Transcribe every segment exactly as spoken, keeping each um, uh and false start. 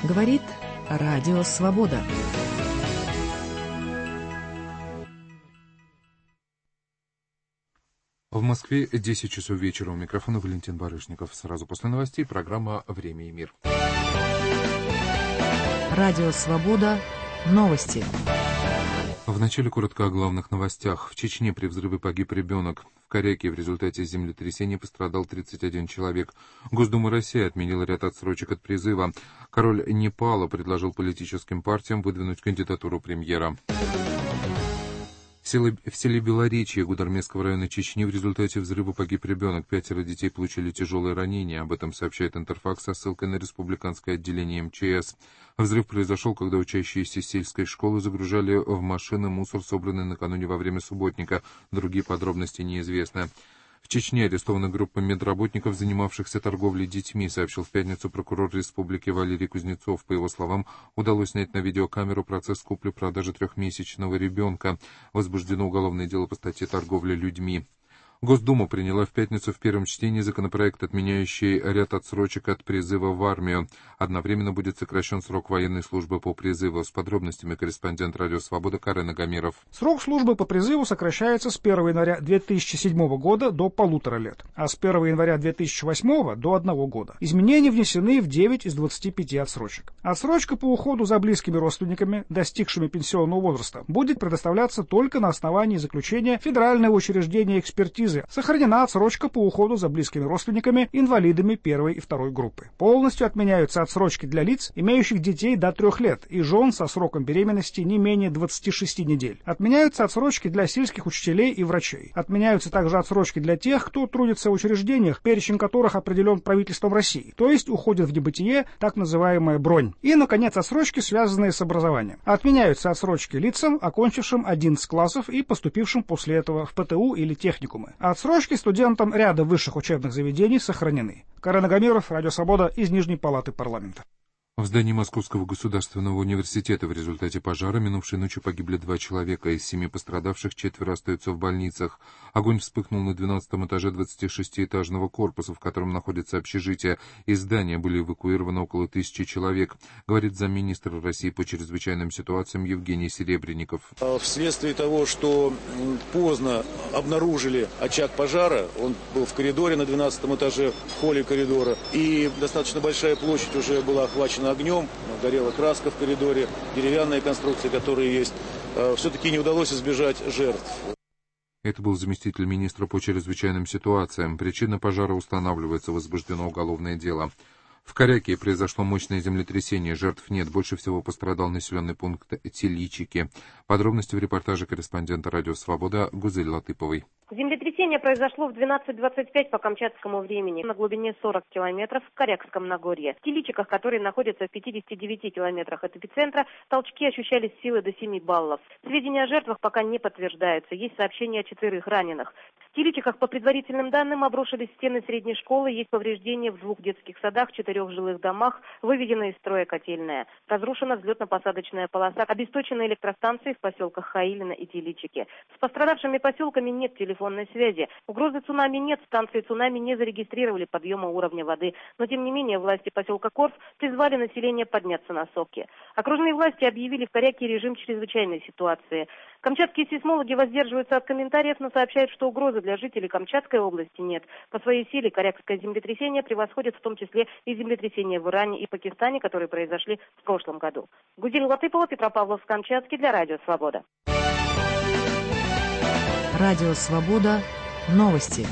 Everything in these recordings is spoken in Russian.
Говорит Радио Свобода. В Москве десять часов вечера. У микрофона Валентин Барышников. Сразу после новостей программа «Время и мир». Радио Свобода. Новости. Вначале коротко о главных новостях. В Чечне при взрыве погиб ребенок. В Коряке в результате землетрясения пострадал тридцать один человек. Госдума России отменила ряд отсрочек от призыва. Король Непала предложил политическим партиям выдвинуть кандидатуру премьера. В селе Белоречье Гудармесского района Чечни в результате взрыва погиб ребенок. Пятеро детей получили тяжелые ранения. Об этом сообщает Интерфакс со ссылкой на республиканское отделение эм че эс. Взрыв произошел, когда учащиеся сельской школы загружали в машины мусор, собранный накануне во время субботника. Другие подробности неизвестны. В Чечне арестована группа медработников, занимавшихся торговлей детьми, сообщил в пятницу прокурор республики Валерий Кузнецов. По его словам, удалось снять на видеокамеру процесс купли-продажи трехмесячного ребенка. Возбуждено уголовное дело по статье «Торговля людьми». Госдума приняла в пятницу в первом чтении законопроект, отменяющий ряд отсрочек от призыва в армию. Одновременно будет сокращен срок военной службы по призыву. С подробностями корреспондент «Радио Свобода» Карен Агамиров. Срок службы по призыву сокращается с первого января две тысячи седьмого года до полутора лет, а с первого января две тысячи восьмого до одного года. Изменения внесены в девять из двадцати пяти отсрочек. Отсрочка по уходу за близкими родственниками, достигшими пенсионного возраста, будет предоставляться только на основании заключения Федерального учреждения экспертизы. Сохранена отсрочка по уходу за близкими родственниками, инвалидами первой и второй группы. Полностью отменяются отсрочки для лиц, имеющих детей до трех лет, и жен со сроком беременности не менее двадцати шести недель. Отменяются отсрочки для сельских учителей и врачей. Отменяются также отсрочки для тех, кто трудится в учреждениях, перечень которых определен правительством России, то есть уходит в небытие так называемая бронь. И, наконец, отсрочки, связанные с образованием. Отменяются отсрочки лицам, окончившим одиннадцать классов и поступившим после этого в пэ тэ у или техникумы. Отсрочки студентам ряда высших учебных заведений сохранены. Карен Агамиров, Радио Свобода, из Нижней палаты парламента. В здании Московского государственного университета в результате пожара минувшей ночью погибли два человека. Из семи пострадавших четверо остаются в больницах. Огонь вспыхнул на двенадцатом этаже двадцатишестиэтажного корпуса, в котором находится общежитие. Из здания были эвакуированы около тысячи человек, говорит замминистра России по чрезвычайным ситуациям Евгений Серебренников. Вследствие того, что поздно обнаружили очаг пожара, он был в коридоре на двенадцатом этаже, в холле коридора, и достаточно большая площадь уже была охвачена огнем, горела краска в коридоре, деревянные конструкции, которые есть. Все-таки не удалось избежать жертв. Это был заместитель министра по чрезвычайным ситуациям. Причина пожара устанавливается, возбуждено уголовное дело. В Коряке произошло мощное землетрясение, жертв нет. Больше всего пострадал населенный пункт Теличики. Подробности в репортаже корреспондента «Радио Свобода» Гузель Латыповой. Землетрясение произошло в двенадцать двадцать пять по камчатскому времени на глубине сорок километров в Корякском Нагорье. В Теличиках, которые находятся в пятидесяти девяти километрах от эпицентра, толчки ощущались силой до семи баллов. Сведения о жертвах пока не подтверждаются. Есть сообщения о четверых раненых. В Теличиках, по предварительным данным, обрушились стены средней школы, есть повреждения в двух детских садах, четырех жилых домах, выведена из строя котельная. Разрушена взлетно-посадочная полоса, обесточены электростанции в поселках Хаилино и Теличики. С пострадавшими поселками нет телефонной связи. Угрозы цунами нет, станции цунами не зарегистрировали подъема уровня воды. Но, тем не менее, власти поселка Корф призвали население подняться на сопки. Окружные власти объявили в Коряке режим чрезвычайной ситуации. Камчатские сейсмологи воздерживаются от комментариев, но сообщают, что угрозы для жителей Камчатской области нет. По своей силе корякское землетрясение превосходит в том числе и землетрясения в Иране и Пакистане, которые произошли в прошлом году. Гузель Латыпова, Петропавловск-Камчатский, для Радио Свобода. Радио Свобода. Новости.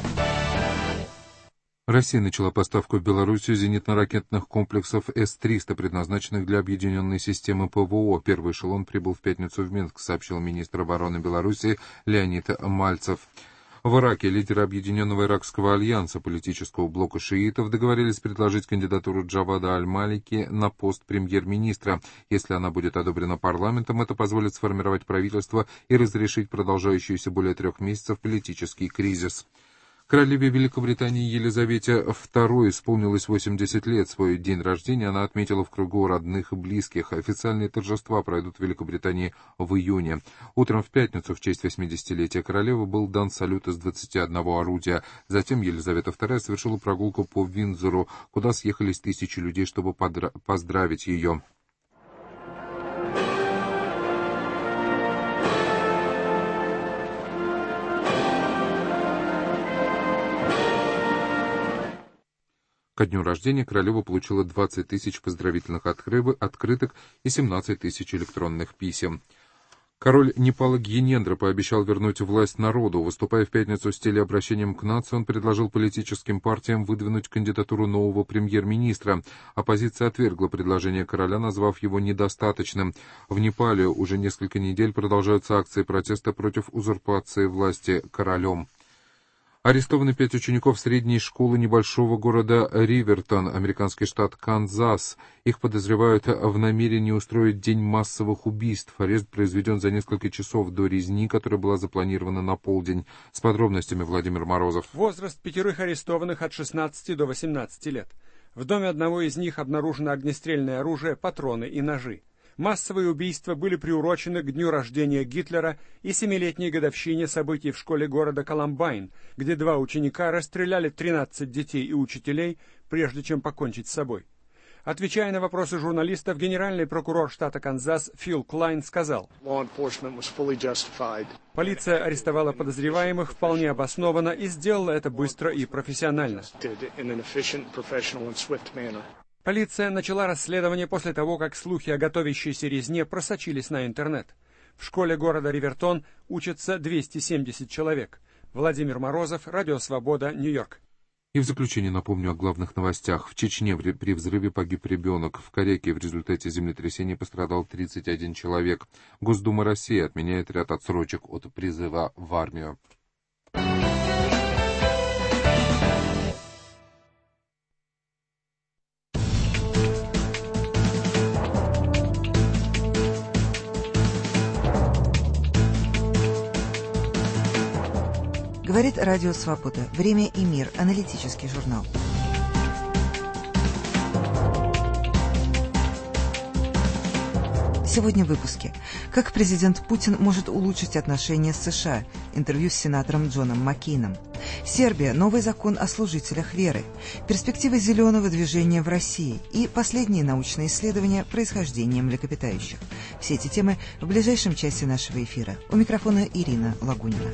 Россия начала поставку в Белоруссию зенитно-ракетных комплексов эс триста, предназначенных для объединенной системы пэ вэ о. Первый эшелон прибыл в пятницу в Минск, сообщил министр обороны Беларуси Леонид Мальцев. В Ираке лидеры Объединенного Иракского альянса политического блока шиитов договорились предложить кандидатуру Джавада Аль-Малики на пост премьер-министра. Если она будет одобрена парламентом, это позволит сформировать правительство и разрешить продолжающийся более трех месяцев политический кризис. Королеве Великобритании Елизавете второй исполнилось восемьдесят лет. Свой день рождения она отметила в кругу родных и близких. Официальные торжества пройдут в Великобритании в июне. Утром в пятницу в честь восьмидесятилетия королевы был дан салют из двадцати одного орудия. Затем Елизавета вторая совершила прогулку по Виндзору, куда съехались тысячи людей, чтобы подра- поздравить ее. Ко дню рождения королева получила двадцать тысяч поздравительных открыток и семнадцать тысяч электронных писем. Король Непала Гьянендра пообещал вернуть власть народу. Выступая в пятницу с телеобращением к нации, он предложил политическим партиям выдвинуть кандидатуру нового премьер-министра. Оппозиция отвергла предложение короля, назвав его недостаточным. В Непале уже несколько недель продолжаются акции протеста против узурпации власти королем. Арестованы пять учеников средней школы небольшого города Ривертон, американский штат Канзас. Их подозревают в намерении устроить день массовых убийств. Арест произведен за несколько часов до резни, которая была запланирована на полдень. С подробностями Владимир Морозов. Возраст пятерых арестованных от шестнадцати до восемнадцати лет. В доме одного из них обнаружено огнестрельное оружие, патроны и ножи. Массовые убийства были приурочены к дню рождения Гитлера и семилетней годовщине событий в школе города Колумбайн, где два ученика расстреляли тринадцать детей и учителей, прежде чем покончить с собой. Отвечая на вопросы журналистов, генеральный прокурор штата Канзас Фил Клайн сказал: «Полиция арестовала подозреваемых вполне обоснованно и сделала это быстро и профессионально». Полиция начала расследование после того, как слухи о готовящейся резне просочились на интернет. В школе города Ривертон учатся двести семьдесят человек. Владимир Морозов, Радио Свобода, Нью-Йорк. И в заключение напомню о главных новостях. В Чечне при взрыве погиб ребенок. В Коряке в результате землетрясения пострадал тридцать один человек. Госдума России отменяет ряд отсрочек от призыва в армию. Говорит Радио Свобода. Время и мир. Аналитический журнал. Сегодня в выпуске. Как президент Путин может улучшить отношения с США? Интервью с сенатором Джоном Маккейном. Сербия. Новый закон о служителях веры. Перспективы зеленого движения в России. И последние научные исследования происхождения млекопитающих. Все эти темы в ближайшем часе нашего эфира. У микрофона Ирина Лагунина.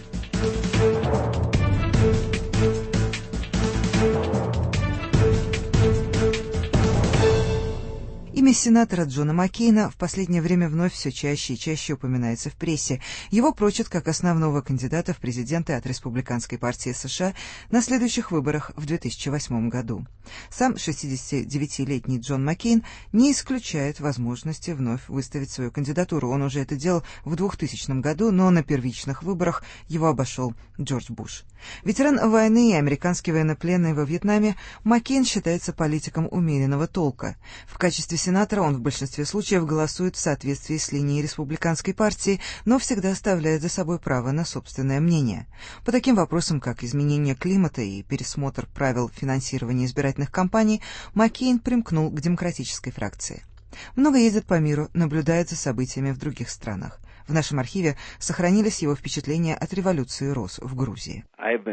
Имя сенатора Джона Маккейна в последнее время вновь все чаще и чаще упоминается в прессе. Его прочат как основного кандидата в президенты от Республиканской партии США на следующих выборах в две тысячи восьмом году. Сам шестидесятидевятилетний Джон Маккейн не исключает возможности вновь выставить свою кандидатуру. Он уже это делал в двухтысячном году, но на первичных выборах его обошел Джордж Буш. Ветеран войны и американский военнопленный во Вьетнаме, Маккейн считается политиком умеренного толка. В качестве сенатора он в большинстве случаев голосует в соответствии с линией республиканской партии, но всегда оставляет за собой право на собственное мнение. По таким вопросам, как изменение климата и пересмотр правил финансирования избирательных кампаний, Маккейн примкнул к демократической фракции. Много ездит по миру, наблюдает за событиями в других странах. В нашем архиве сохранились его впечатления от революции роз в Грузии.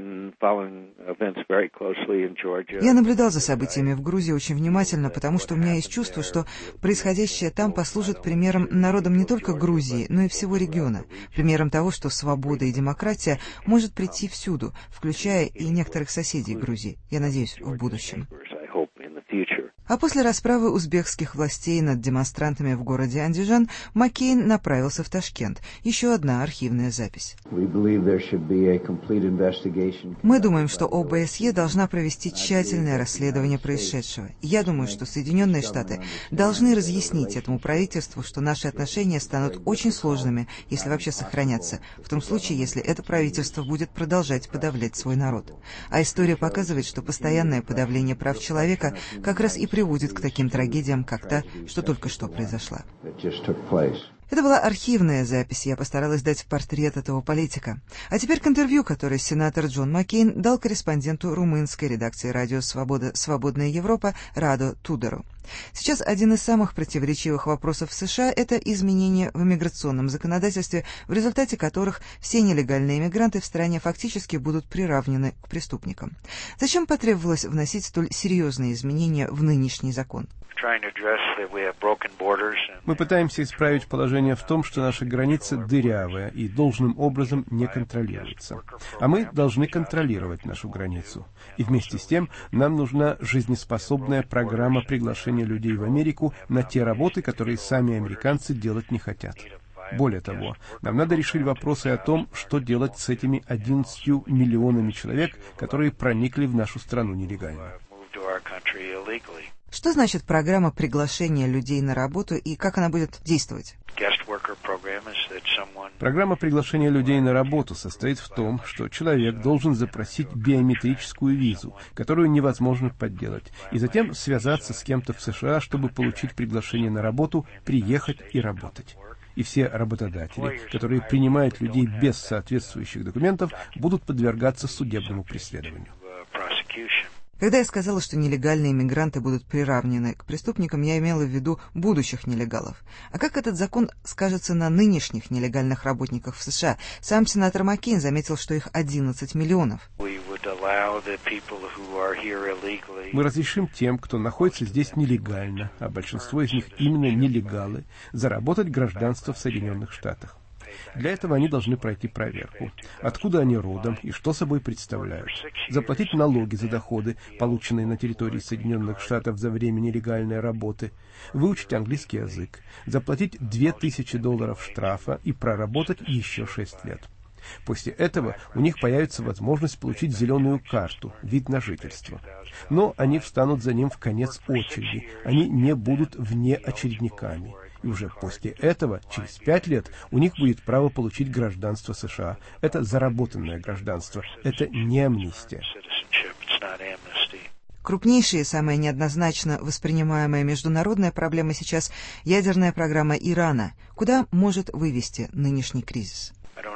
Я наблюдал за событиями в Грузии очень внимательно, потому что у меня есть чувство, что происходящее там послужит примером народам не только Грузии, но и всего региона, примером того, что свобода и демократия может прийти всюду, включая и некоторых соседей Грузии, я надеюсь, в будущем. А после расправы узбекских властей над демонстрантами в городе Андижан Маккейн направился в Ташкент. Еще одна архивная запись. Мы думаем, что О Бэ Эс Е должна провести тщательное расследование происшедшего. Я думаю, что Соединенные Штаты должны разъяснить этому правительству, что наши отношения станут очень сложными, если вообще сохранятся, в том случае, если это правительство будет продолжать подавлять свой народ. А история показывает, что постоянное подавление прав человека как раз и приводит к таким трагедиям, как та, что только что произошла. Это была архивная запись, я постаралась дать портрет этого политика. А теперь к интервью, которое сенатор Джон Маккейн дал корреспонденту румынской редакции радио «Свобода. Свободная Европа» Радо Тудору. Сейчас один из самых противоречивых вопросов в США – это изменения в иммиграционном законодательстве, в результате которых все нелегальные иммигранты в стране фактически будут приравнены к преступникам. Зачем потребовалось вносить столь серьезные изменения в нынешний закон? Мы пытаемся исправить положение в том, что наша граница дырявая и должным образом не контролируется. А мы должны контролировать нашу границу. И вместе с тем нам нужна жизнеспособная программа приглашения людей в Америку на те работы, которые сами американцы делать не хотят. Более того, нам надо решить вопросы о том, что делать с этими одиннадцатью миллионами человек, которые проникли в нашу страну нелегально. Что значит программа приглашения людей на работу и как она будет действовать? Программа приглашения людей на работу состоит в том, что человек должен запросить биометрическую визу, которую невозможно подделать, и затем связаться с кем-то в США, чтобы получить приглашение на работу, приехать и работать. И все работодатели, которые принимают людей без соответствующих документов, будут подвергаться судебному преследованию. Когда я сказала, что нелегальные иммигранты будут приравнены к преступникам, я имела в виду будущих нелегалов. А как этот закон скажется на нынешних нелегальных работниках в США? Сам сенатор Маккейн заметил, что их одиннадцать миллионов. Мы разрешим тем, кто находится здесь нелегально, а большинство из них именно нелегалы, заработать гражданство в Соединенных Штатах. Для этого они должны пройти проверку, откуда они родом и что собой представляют, заплатить налоги за доходы, полученные на территории Соединенных Штатов за время нелегальной работы, выучить английский язык, заплатить две тысячи долларов штрафа и проработать еще шесть лет. После этого у них появится возможность получить зеленую карту, вид на жительство. Но они встанут за ним в конец очереди, они не будут вне очередниками. И уже после этого, через пять лет, у них будет право получить гражданство США. Это заработанное гражданство, это не амнистия. Крупнейшая и самая неоднозначно воспринимаемая международная проблема сейчас – ядерная программа Ирана. Куда может вывести нынешний кризис?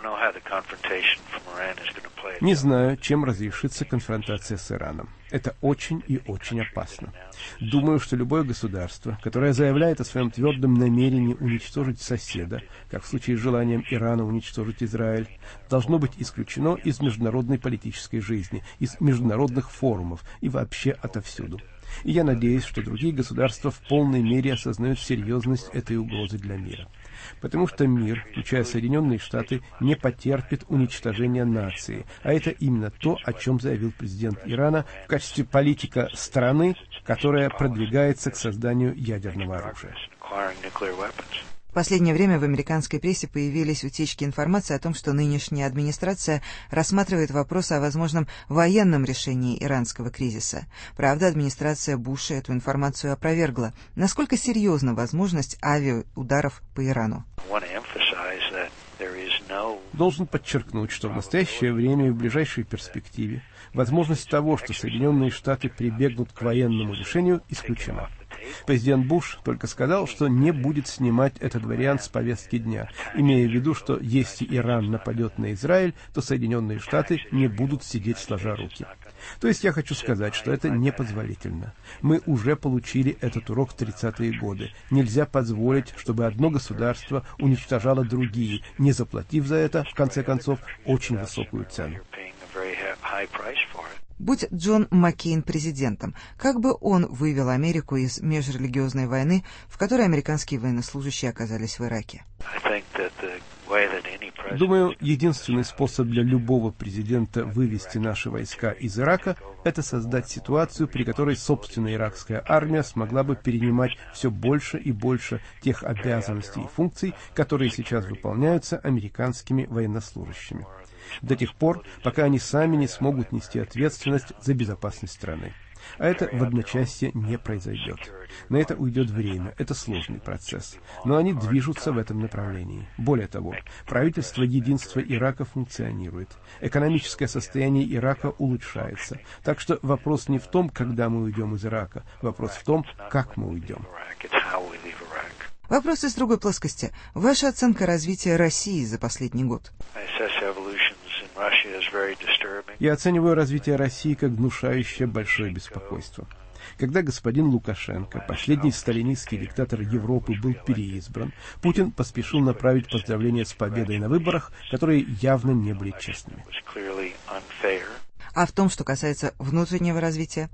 Не знаю, чем разрешится конфронтация с Ираном. Это очень и очень опасно. Думаю, что любое государство, которое заявляет о своем твердом намерении уничтожить соседа, как в случае с желанием Ирана уничтожить Израиль, должно быть исключено из международной политической жизни, из международных форумов и вообще отовсюду. И я надеюсь, что другие государства в полной мере осознают серьезность этой угрозы для мира. Потому что мир, включая Соединенные Штаты, не потерпит уничтожения нации. А это именно то, о чем заявил президент Ирана в качестве политика страны, которая продвигается к созданию ядерного оружия. В последнее время в американской прессе появились утечки информации о том, что нынешняя администрация рассматривает вопрос о возможном военном решении иранского кризиса. Правда, администрация Буша эту информацию опровергла. Насколько серьезна возможность авиаударов по Ирану? Должен подчеркнуть, что в настоящее время и в ближайшей перспективе возможность того, что Соединенные Штаты прибегнут к военному решению, исключена. Президент Буш только сказал, что не будет снимать этот вариант с повестки дня, имея в виду, что если Иран нападет на Израиль, то Соединенные Штаты не будут сидеть сложа руки. То есть я хочу сказать, что это непозволительно. Мы уже получили этот урок в тридцатые годы. Нельзя позволить, чтобы одно государство уничтожало другие, не заплатив за это, в конце концов, очень высокую цену. Будь Джон Маккейн президентом, как бы он вывел Америку из межрелигиозной войны, в которой американские военнослужащие оказались в Ираке? Думаю, единственный способ для любого президента вывести наши войска из Ирака – это создать ситуацию, при которой собственная иракская армия смогла бы перенимать все больше и больше тех обязанностей и функций, которые сейчас выполняются американскими военнослужащими. До тех пор, пока они сами не смогут нести ответственность за безопасность страны. А это в одночасье не произойдет. На это уйдет время, это сложный процесс. Но они движутся в этом направлении. Более того, правительство единства Ирака функционирует. Экономическое состояние Ирака улучшается. Так что вопрос не в том, когда мы уйдем из Ирака. Вопрос в том, как мы уйдем. Вопрос из другой плоскости. Ваша оценка развития России за последний год? Я оцениваю развитие России как внушающее большое беспокойство. Когда господин Лукашенко, последний сталинистский диктатор Европы, был переизбран, Путин поспешил направить поздравления с победой на выборах, которые явно не были честными. А в том, что касается внутреннего развития?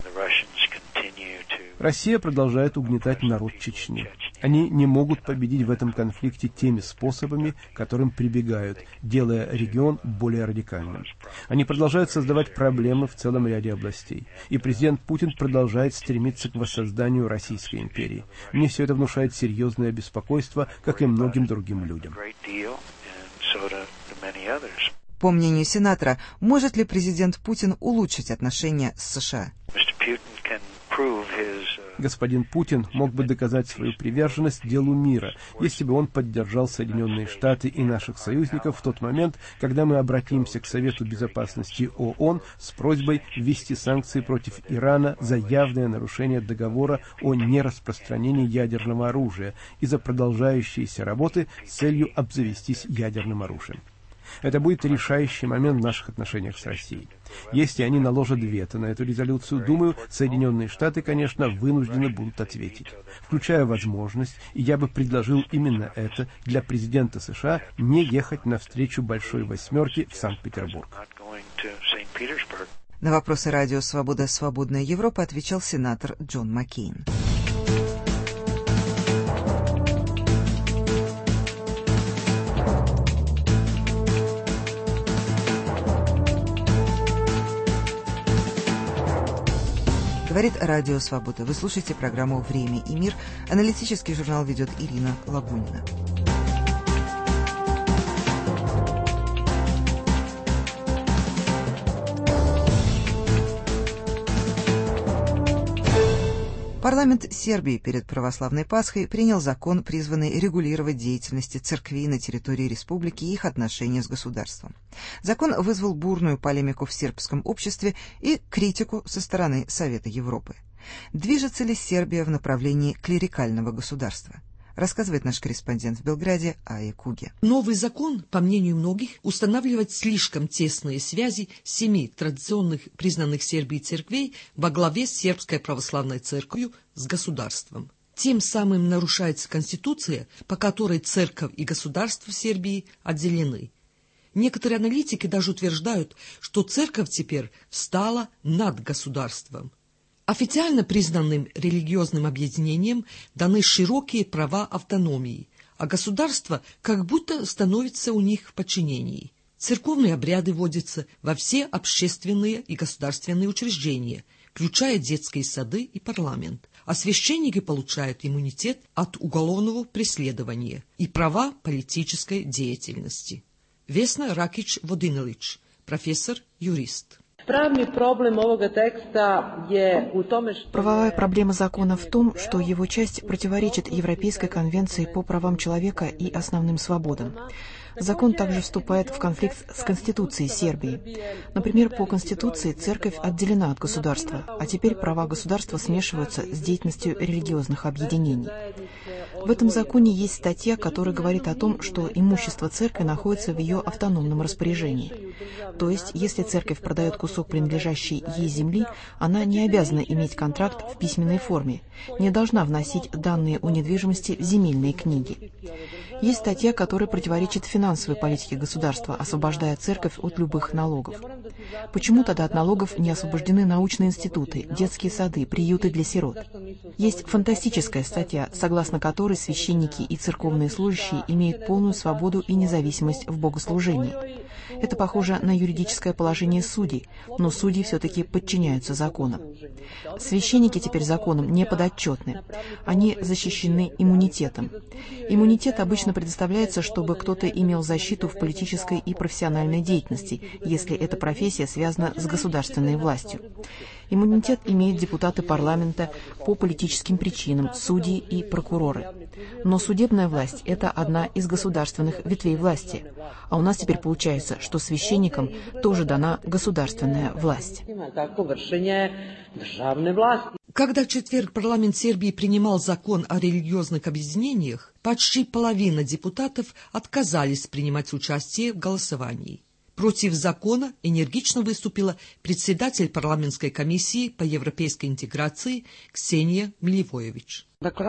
Россия продолжает угнетать народ Чечни. Они не могут победить в этом конфликте теми способами, к которым прибегают, делая регион более радикальным. Они продолжают создавать проблемы в целом ряде областей. И президент Путин продолжает стремиться к воссозданию Российской империи. Мне все это внушает серьезное беспокойство, как и многим другим людям. По мнению сенатора, может ли президент Путин улучшить отношения с США? Господин Путин мог бы доказать свою приверженность делу мира, если бы он поддержал Соединенные Штаты и наших союзников в тот момент, когда мы обратимся к Совету Безопасности ООН с просьбой ввести санкции против Ирана за явное нарушение договора о нераспространении ядерного оружия и за продолжающиеся работы с целью обзавестись ядерным оружием. Это будет решающий момент в наших отношениях с Россией. Если они наложат вето на эту резолюцию, думаю, Соединенные Штаты, конечно, вынуждены будут ответить, включая возможность, и я бы предложил именно это, для президента США не ехать навстречу Большой Восьмерке в Санкт-Петербург. На вопросы радио «Свобода. Свободная Европа» отвечал сенатор Джон Маккейн. Говорит Радио Свобода. Вы слушаете программу «Время и мир». Аналитический журнал ведет Ирина Лагунина. Парламент Сербии перед православной Пасхой принял закон, призванный регулировать деятельность церквей на территории республики и их отношения с государством. Закон вызвал бурную полемику в сербском обществе и критику со стороны Совета Европы. Движется ли Сербия в направлении клерикального государства? Рассказывает наш корреспондент в Белграде Ая Куге. Новый закон, по мнению многих, устанавливает слишком тесные связи семи традиционных признанных Сербией церквей во главе с Сербской православной церковью с государством. Тем самым нарушается конституция, по которой церковь и государство в Сербии отделены. Некоторые аналитики даже утверждают, что церковь теперь встала над государством. Официально признанным религиозным объединениям даны широкие права автономии, а государство как будто становится у них в подчинении. Церковные обряды вводятся во все общественные и государственные учреждения, включая детские сады и парламент, а священники получают иммунитет от уголовного преследования и права политической деятельности. Весна Ракич-Водинелич, профессор-юрист. Правовая проблема закона в том, что его часть противоречит Европейской конвенции по правам человека и основным свободам. Закон также вступает в конфликт с Конституцией Сербии. Например, по Конституции церковь отделена от государства, а теперь права государства смешиваются с деятельностью религиозных объединений. В этом законе есть статья, которая говорит о том, что имущество церкви находится в ее автономном распоряжении. То есть, если церковь продает кусок принадлежащей ей земли, она не обязана иметь контракт в письменной форме, не должна вносить данные о недвижимости в земельные книги. Есть статья, которая противоречит финансовой политике государства, освобождая церковь от любых налогов. Почему тогда от налогов не освобождены научные институты, детские сады, приюты для сирот? Есть фантастическая статья, согласно которой священники и церковные служащие имеют полную свободу и независимость в богослужении. Это похоже на юридическое положение судей, но судьи все-таки подчиняются законам. Священники теперь законам не подотчетны. Они защищены иммунитетом. Иммунитет обычно предоставляется, чтобы кто-то имел защиту в политической и профессиональной деятельности, если эта профессия связана с государственной властью. Иммунитет имеют депутаты парламента по политическим причинам, судьи и прокуроры. Но судебная власть – это одна из государственных ветвей власти. А у нас теперь получается, что священникам тоже дана государственная власть. Когда в четверг парламент Сербии принимал закон о религиозных объединениях, почти половина депутатов отказались принимать участие в голосовании. Против закона энергично выступила председатель парламентской комиссии по европейской интеграции Ксения Миливоевич.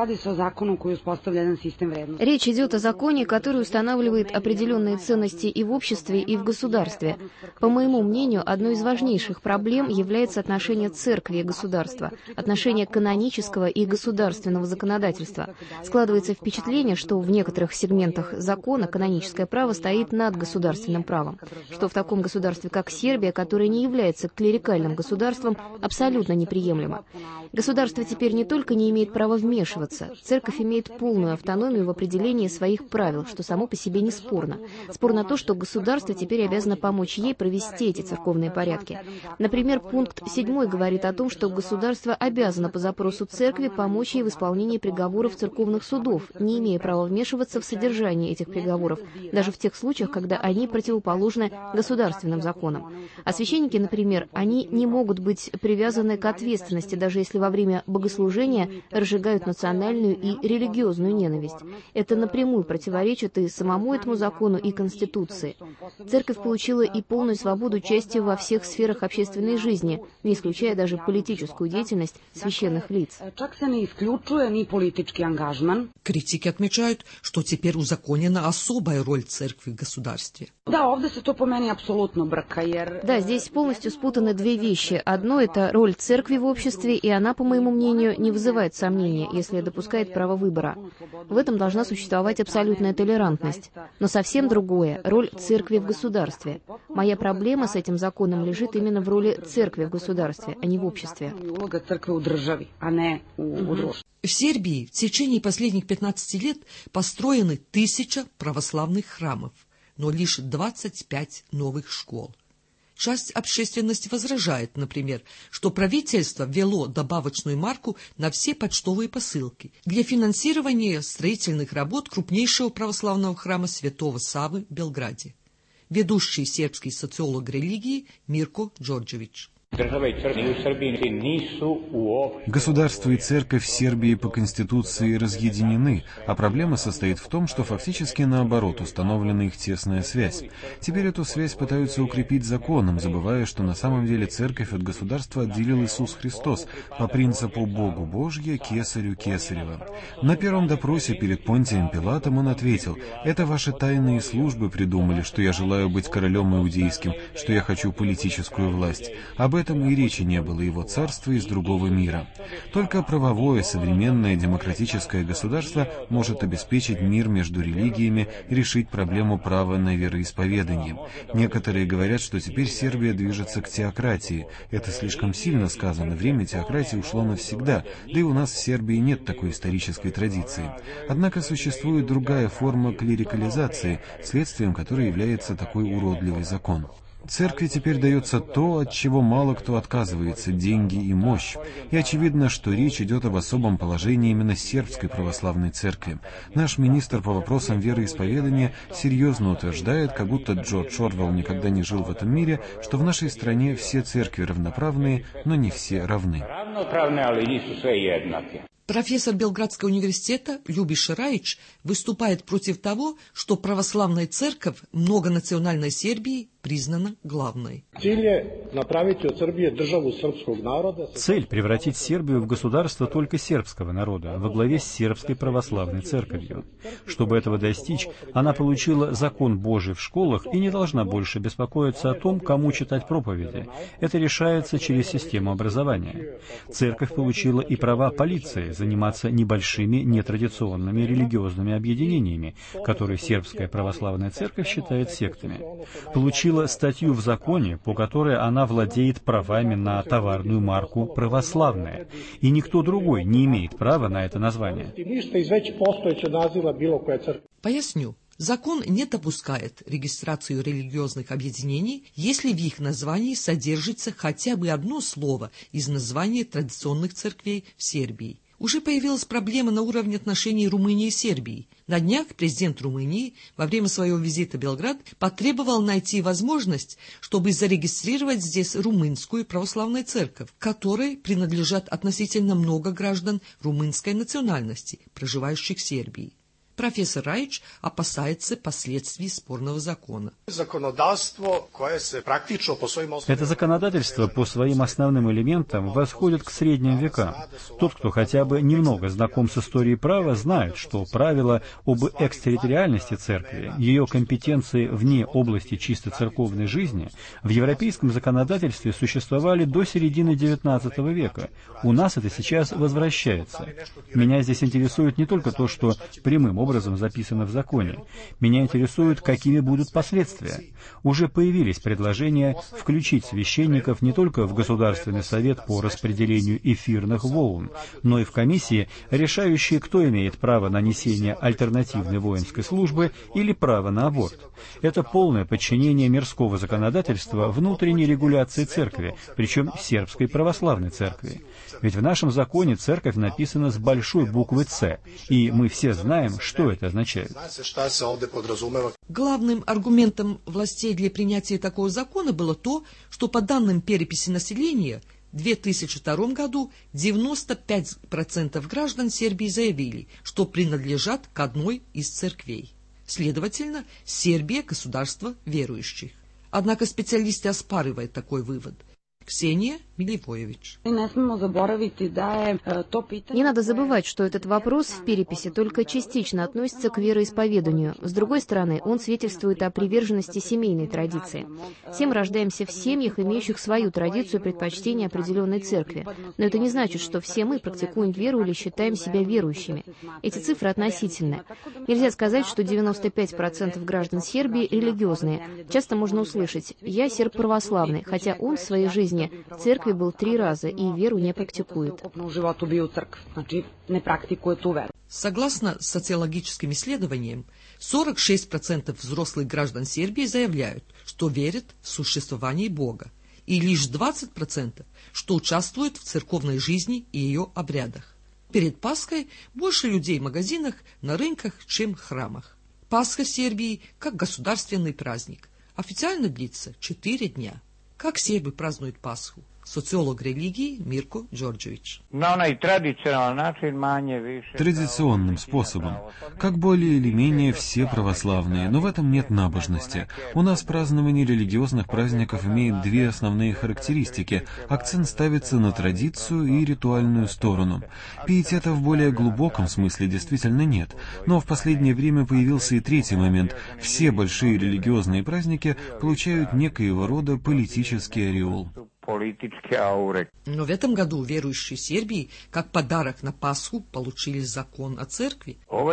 Речь идет о законе, который устанавливает определенные ценности и в обществе, и в государстве. По моему мнению, одной из важнейших проблем является отношение церкви и государства, отношение канонического и государственного законодательства. Складывается впечатление, что в некоторых сегментах закона каноническое право стоит над государственным правом, что в таком государстве, как Сербия, которое не является клерикальным государством, абсолютно неприемлемо. Государство теперь не только не имеет права вмешиваться, церковь имеет полную автономию в определении своих правил, что само по себе не спорно. Спорно то, что государство теперь обязано помочь ей провести эти церковные порядки. Например, пункт седьмой говорит о том, что государство обязано по запросу церкви помочь ей в исполнении приговоров церковных судов, не имея права вмешиваться в содержание этих приговоров, даже в тех случаях, когда они противоположны государственным законам. А священники, например, они не могут быть привязаны к ответственности, даже если во время богослужения разжигают национальную и религиозную ненависть. Это напрямую противоречит и самому этому закону, и Конституции. Церковь получила и полную свободу участия во всех сферах общественной жизни, не исключая даже политическую деятельность священных лиц. Критики отмечают, что теперь узаконена особая роль церкви в государстве. Да, здесь полностью спутаны две вещи. Одно — это роль церкви в обществе, и она, по моему мнению, не вызывает сомнения, если допускает право выбора. В этом должна существовать абсолютная толерантность. Но совсем другое — роль церкви в государстве. Моя проблема с этим законом лежит именно в роли церкви в государстве, а не в обществе. В Сербии в течение последних пятнадцати лет построены тысяча православных храмов, но лишь двадцать пять новых школ. Часть общественности возражает, например, что правительство ввело добавочную марку на все почтовые посылки для финансирования строительных работ крупнейшего православного храма Святого Савы в Белграде. Ведущий сербский социолог религии Мирко Джорджевич. Государство и церковь в Сербии по Конституции разъединены, а проблема состоит в том, что фактически наоборот установлена их тесная связь. Теперь эту связь пытаются укрепить законом, забывая, что на самом деле церковь от государства отделил Иисус Христос по принципу «Богу Божье, кесарю кесарева». На первом допросе перед Понтием Пилатом он ответил: «Это ваши тайные службы придумали, что я желаю быть королем иудейским, что я хочу политическую власть. Об этом и речи не было, его царства из другого мира. Только правовое, современное, демократическое государство может обеспечить мир между религиями и решить проблему права на вероисповедание. Некоторые говорят, что теперь Сербия движется к теократии. Это слишком сильно сказано, время теократии ушло навсегда, да и у нас в Сербии нет такой исторической традиции. Однако существует другая форма клерикализации, следствием которой является такой уродливый закон. Церкви теперь дается то, от чего мало кто отказывается — деньги и мощь. И очевидно, что речь идет об особом положении именно сербской православной церкви. Наш министр по вопросам вероисповедания серьезно утверждает, как будто Джордж Орвелл никогда не жил в этом мире, что в нашей стране все церкви равноправные, но не все равны. Профессор Белградского университета Любиша Раич выступает против того, что православная церковь в многонациональной Сербии признана главной. Цель — превратить Сербию в государство только сербского народа, во главе с сербской православной церковью. Чтобы этого достичь, она получила закон Божий в школах и не должна больше беспокоиться о том, кому читать проповеди. Это решается через систему образования. Церковь получила и права полиции заниматься небольшими нетрадиционными религиозными объединениями, которые сербская православная церковь считает сектами. Получила статью в законе, по которой она владеет правами на товарную марку «православная», и никто другой не имеет права на это название. Поясню. Закон не допускает регистрацию религиозных объединений, если в их названии содержится хотя бы одно слово из названия традиционных церквей в Сербии. Уже появилась проблема на уровне отношений Румынии и Сербии. На днях президент Румынии во время своего визита в Белград потребовал найти возможность, чтобы зарегистрировать здесь румынскую православную церковь, которой принадлежат относительно много граждан румынской национальности, проживающих в Сербии. Профессор Раич опасается последствий спорного закона. Это законодательство по своим основным элементам восходит к средним векам. Тот, кто хотя бы немного знаком с историей права, знает, что правила об экстерриториальности церкви, ее компетенции вне области чисто церковной жизни, в европейском законодательстве существовали до середины девятнадцатого века. У нас это сейчас возвращается. Меня здесь интересует не только то, что прямым образом образом записано в законе. Меня интересует, какими будут последствия. Уже появились предложения включить священников не только в Государственный совет по распределению эфирных волн, но и в комиссии, решающие, кто имеет право на несение альтернативной воинской службы или право на аборт. Это полное подчинение мирского законодательства внутренней регуляции церкви, причем сербской православной церкви. Ведь в нашем законе церковь написана с большой буквы «Ц», и мы все знаем, что это означает. Главным аргументом властей для принятия такого закона было то, что по данным переписи населения в две тысячи втором году девяносто пять процентов граждан Сербии заявили, что принадлежат к одной из церквей. Следовательно, Сербия – государство верующих. Однако специалисты оспаривают такой вывод. Ксения Милевоевич. Не надо забывать, что этот вопрос в переписи только частично относится к вероисповеданию. С другой стороны, он свидетельствует о приверженности семейной традиции. Все мы рождаемся в семьях, имеющих свою традицию предпочтения определенной церкви. Но это не значит, что все мы практикуем веру или считаем себя верующими. Эти цифры относительны. Нельзя сказать, что девяносто пять процентов граждан Сербии религиозные. Часто можно услышать: «Я серб православный», хотя он в своей жизни в церкви был три раза и веру не практикует. Согласно социологическим исследованиям, сорок шесть процентов взрослых граждан Сербии заявляют, что верят в существование Бога, и лишь двадцать процентов, что участвуют в церковной жизни и ее обрядах. Перед Пасхой больше людей в магазинах, на рынках, чем в храмах. Пасха в Сербии как государственный праздник. Официально длится четыре дня. Как сербы празднуют Пасху? Социолог религии Мирко Đorđević. Традиционным способом. Как более или менее все православные, но в этом нет набожности. У нас празднование религиозных праздников имеет две основные характеристики. Акцент ставится на традицию и ритуальную сторону. Пиетета в более глубоком смысле действительно нет. Но в последнее время появился и третий момент. Все большие религиозные праздники получают некоего рода политический ореол. Но в этом году верующие Сербии как подарок на Пасху получили закон о церкви.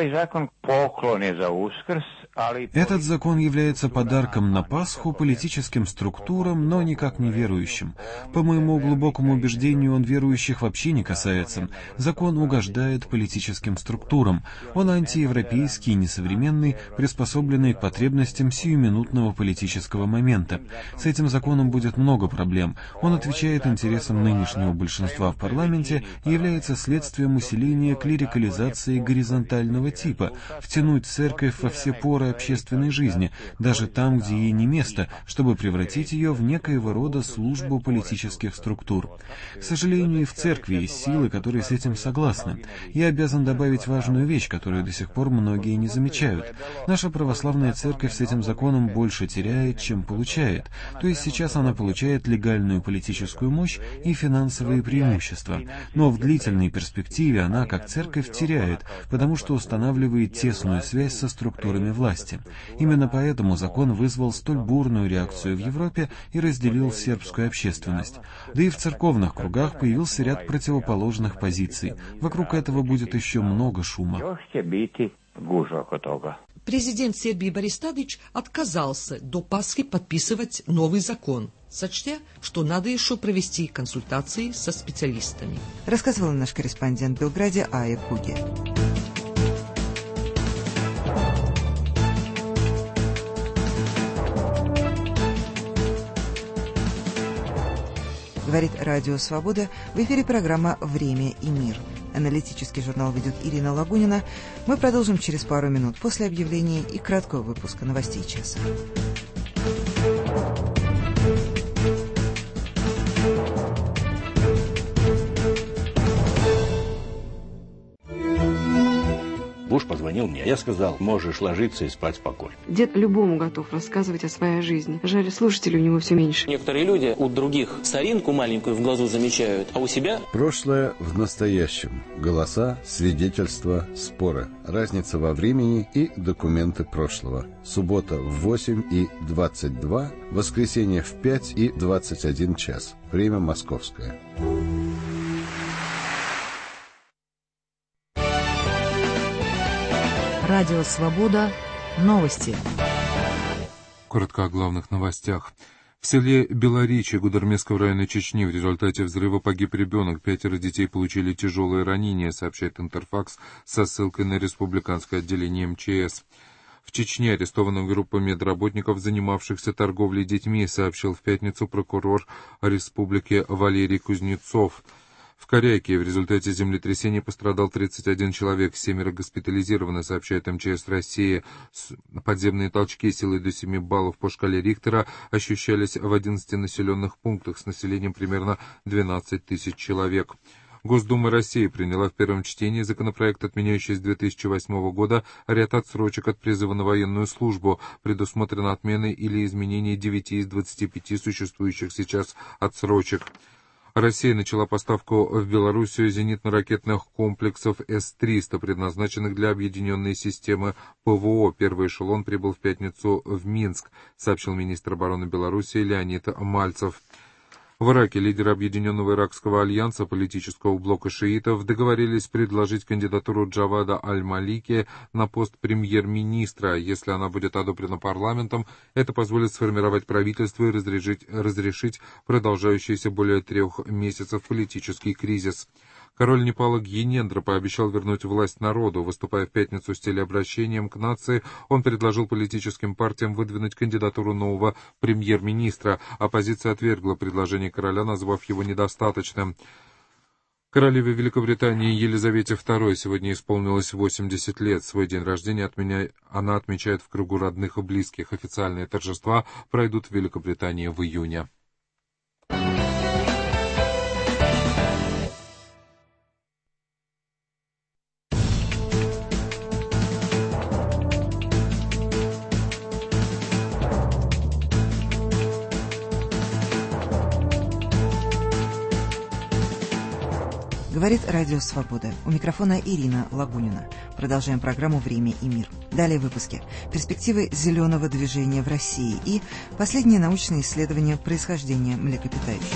Этот закон является подарком на Пасху политическим структурам, но никак не верующим. По моему глубокому убеждению, он верующих вообще не касается. Закон угождает политическим структурам. Он антиевропейский, несовременный, приспособленный к потребностям сиюминутного политического момента. С этим законом будет много проблем. Он отвечает интересам нынешнего большинства в парламенте и является следствием усиления клерикализации горизонтального типа, втянуть церковь во все поры общественной жизни, даже там, где ей не место, чтобы превратить ее в некоего рода службу политических структур. К сожалению, и в церкви есть силы, которые с этим согласны. Я обязан добавить важную вещь, которую до сих пор многие не замечают. Наша православная церковь с этим законом больше теряет, чем получает. То есть сейчас она получает легальную политическую мощь и финансовые преимущества. Но в длительной перспективе она, как церковь, теряет, потому что устанавливает тесную связь со структурами власти. Именно поэтому закон вызвал столь бурную реакцию в Европе и разделил сербскую общественность. Да и в церковных кругах появился ряд противоположных позиций. Вокруг этого будет еще много шума. Президент Сербии Борис Tadić отказался до Пасхи подписывать новый закон, сочтя, что надо еще провести консультации со специалистами. Рассказывал наш корреспондент в Белграде Ая Куги. Говорит Радио Свобода, в эфире программа «Время и мир». Аналитический журнал ведет Ирина Лагунина. Мы продолжим через пару минут после объявлений и краткого выпуска новостей часа. Буш позвонил мне. Я сказал, можешь ложиться и спать спокойно. Дед любому готов рассказывать о своей жизни. Жаль, слушателей у него все меньше. Некоторые люди у других соринку маленькую в глазу замечают, а у себя... Прошлое в настоящем. Голоса, свидетельства, споры. Разница во времени и документы прошлого. Суббота в восемь и двадцать два, воскресенье в пять и двадцать один час. Время московское. Радио «Свобода». Новости. Коротко о главных новостях. В селе Белоречье Гудермесского района Чечни в результате взрыва погиб ребенок. Пятеро детей получили тяжелые ранения, сообщает Интерфакс со ссылкой на республиканское отделение эм че эс. В Чечне арестована группа медработников, занимавшихся торговлей детьми, сообщил в пятницу прокурор республики Валерий Кузнецов. В Коряке в результате землетрясения пострадал тридцать один человек, семеро госпитализированы, сообщает эм че эс России. Подземные толчки силой до семи баллов по шкале Рихтера ощущались в одиннадцати населенных пунктах с населением примерно двенадцать тысяч человек. Госдума России приняла в первом чтении законопроект, отменяющий с две тысячи восьмого года ряд отсрочек от призыва на военную службу. Предусмотрена отмена или изменение девяти из двадцати пяти существующих сейчас отсрочек. Россия начала поставку в Белоруссию зенитно-ракетных комплексов эс триста, предназначенных для объединенной системы ПВО. Первый эшелон прибыл в пятницу в Минск, сообщил министр обороны Белоруссии Леонид Мальцев. В Ираке лидеры Объединенного Иракского альянса политического блока шиитов договорились предложить кандидатуру Джавада Аль-Малики на пост премьер-министра. Если она будет одобрена парламентом, это позволит сформировать правительство и разрешить, разрешить продолжающийся более трех месяцев политический кризис. Король Непала Гьенендра пообещал вернуть власть народу. Выступая в пятницу с телеобращением к нации, он предложил политическим партиям выдвинуть кандидатуру нового премьер-министра. Оппозиция отвергла предложение короля, назвав его недостаточным. Королеве Великобритании Елизавете второй сегодня исполнилось восемьдесят лет. Свой день рождения отменя... она отмечает в кругу родных и близких. Официальные торжества пройдут в Великобритании в июне. Говорит Радио Свобода. У микрофона Ирина Лагунина. Продолжаем программу «Время и мир». Далее в выпуске. Перспективы зеленого движения в России и последние научные исследования происхождения млекопитающих.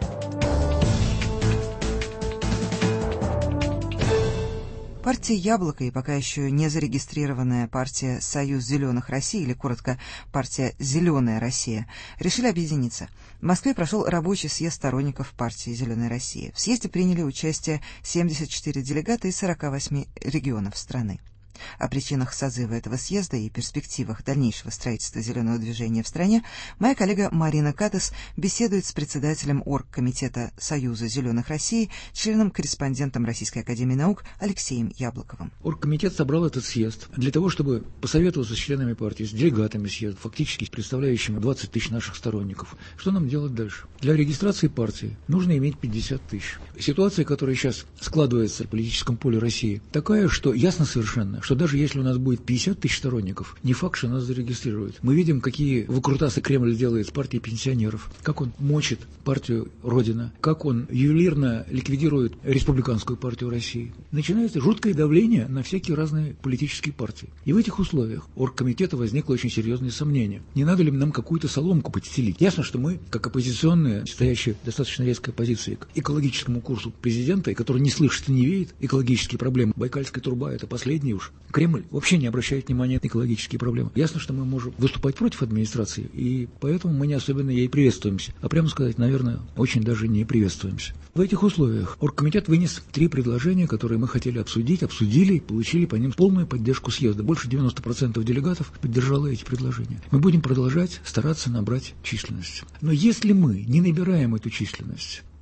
Партия «Яблоко» и пока еще не зарегистрированная партия «Союз зеленых России», или коротко партия «Зеленая Россия», решили объединиться. В Москве прошел рабочий съезд сторонников партии «Зеленая Россия». В съезде приняли участие семьдесят четыре делегата из сорока восьми регионов страны. О причинах созыва этого съезда и перспективах дальнейшего строительства зеленого движения в стране моя коллега Марина Катес беседует с председателем оргкомитета Союза зеленых России, членом-корреспондентом Российской академии наук Алексеем Яблоковым. Оргкомитет собрал этот съезд для того, чтобы посоветоваться с членами партии, с делегатами съезда, фактически представляющими двадцать тысяч наших сторонников. Что нам делать дальше? Для регистрации партии нужно иметь пятьдесят тысяч. Ситуация, которая сейчас складывается в политическом поле России, такая, что ясно совершенно, что даже если у нас будет пятьдесят тысяч сторонников, не факт, что нас зарегистрируют. Мы видим, какие выкрутасы Кремль делает с партией пенсионеров, как он мочит партию Родина, как он ювелирно ликвидирует республиканскую партию России. Начинается жуткое давление на всякие разные политические партии. И в этих условиях у оргкомитета возникло очень серьезное сомнение. Не надо ли нам какую-то соломку подстелить? Ясно, что мы, как оппозиционные, стоящие достаточно резкой оппозиции к экологическому курсу президента, и который не слышит и не видит экологические проблемы. Байкальская труба – это последний уж. Кремль вообще не обращает внимания на экологические проблемы. Ясно, что мы можем выступать против администрации, и поэтому мы не особенно ей приветствуемся. А прямо сказать, наверное, очень даже не приветствуемся. В этих условиях оргкомитет вынес три предложения, которые мы хотели обсудить, обсудили и получили по ним полную поддержку съезда. Больше девяноста процентов делегатов поддержало эти предложения. Мы будем продолжать стараться набрать численность. Но если мы не набираем эту численность,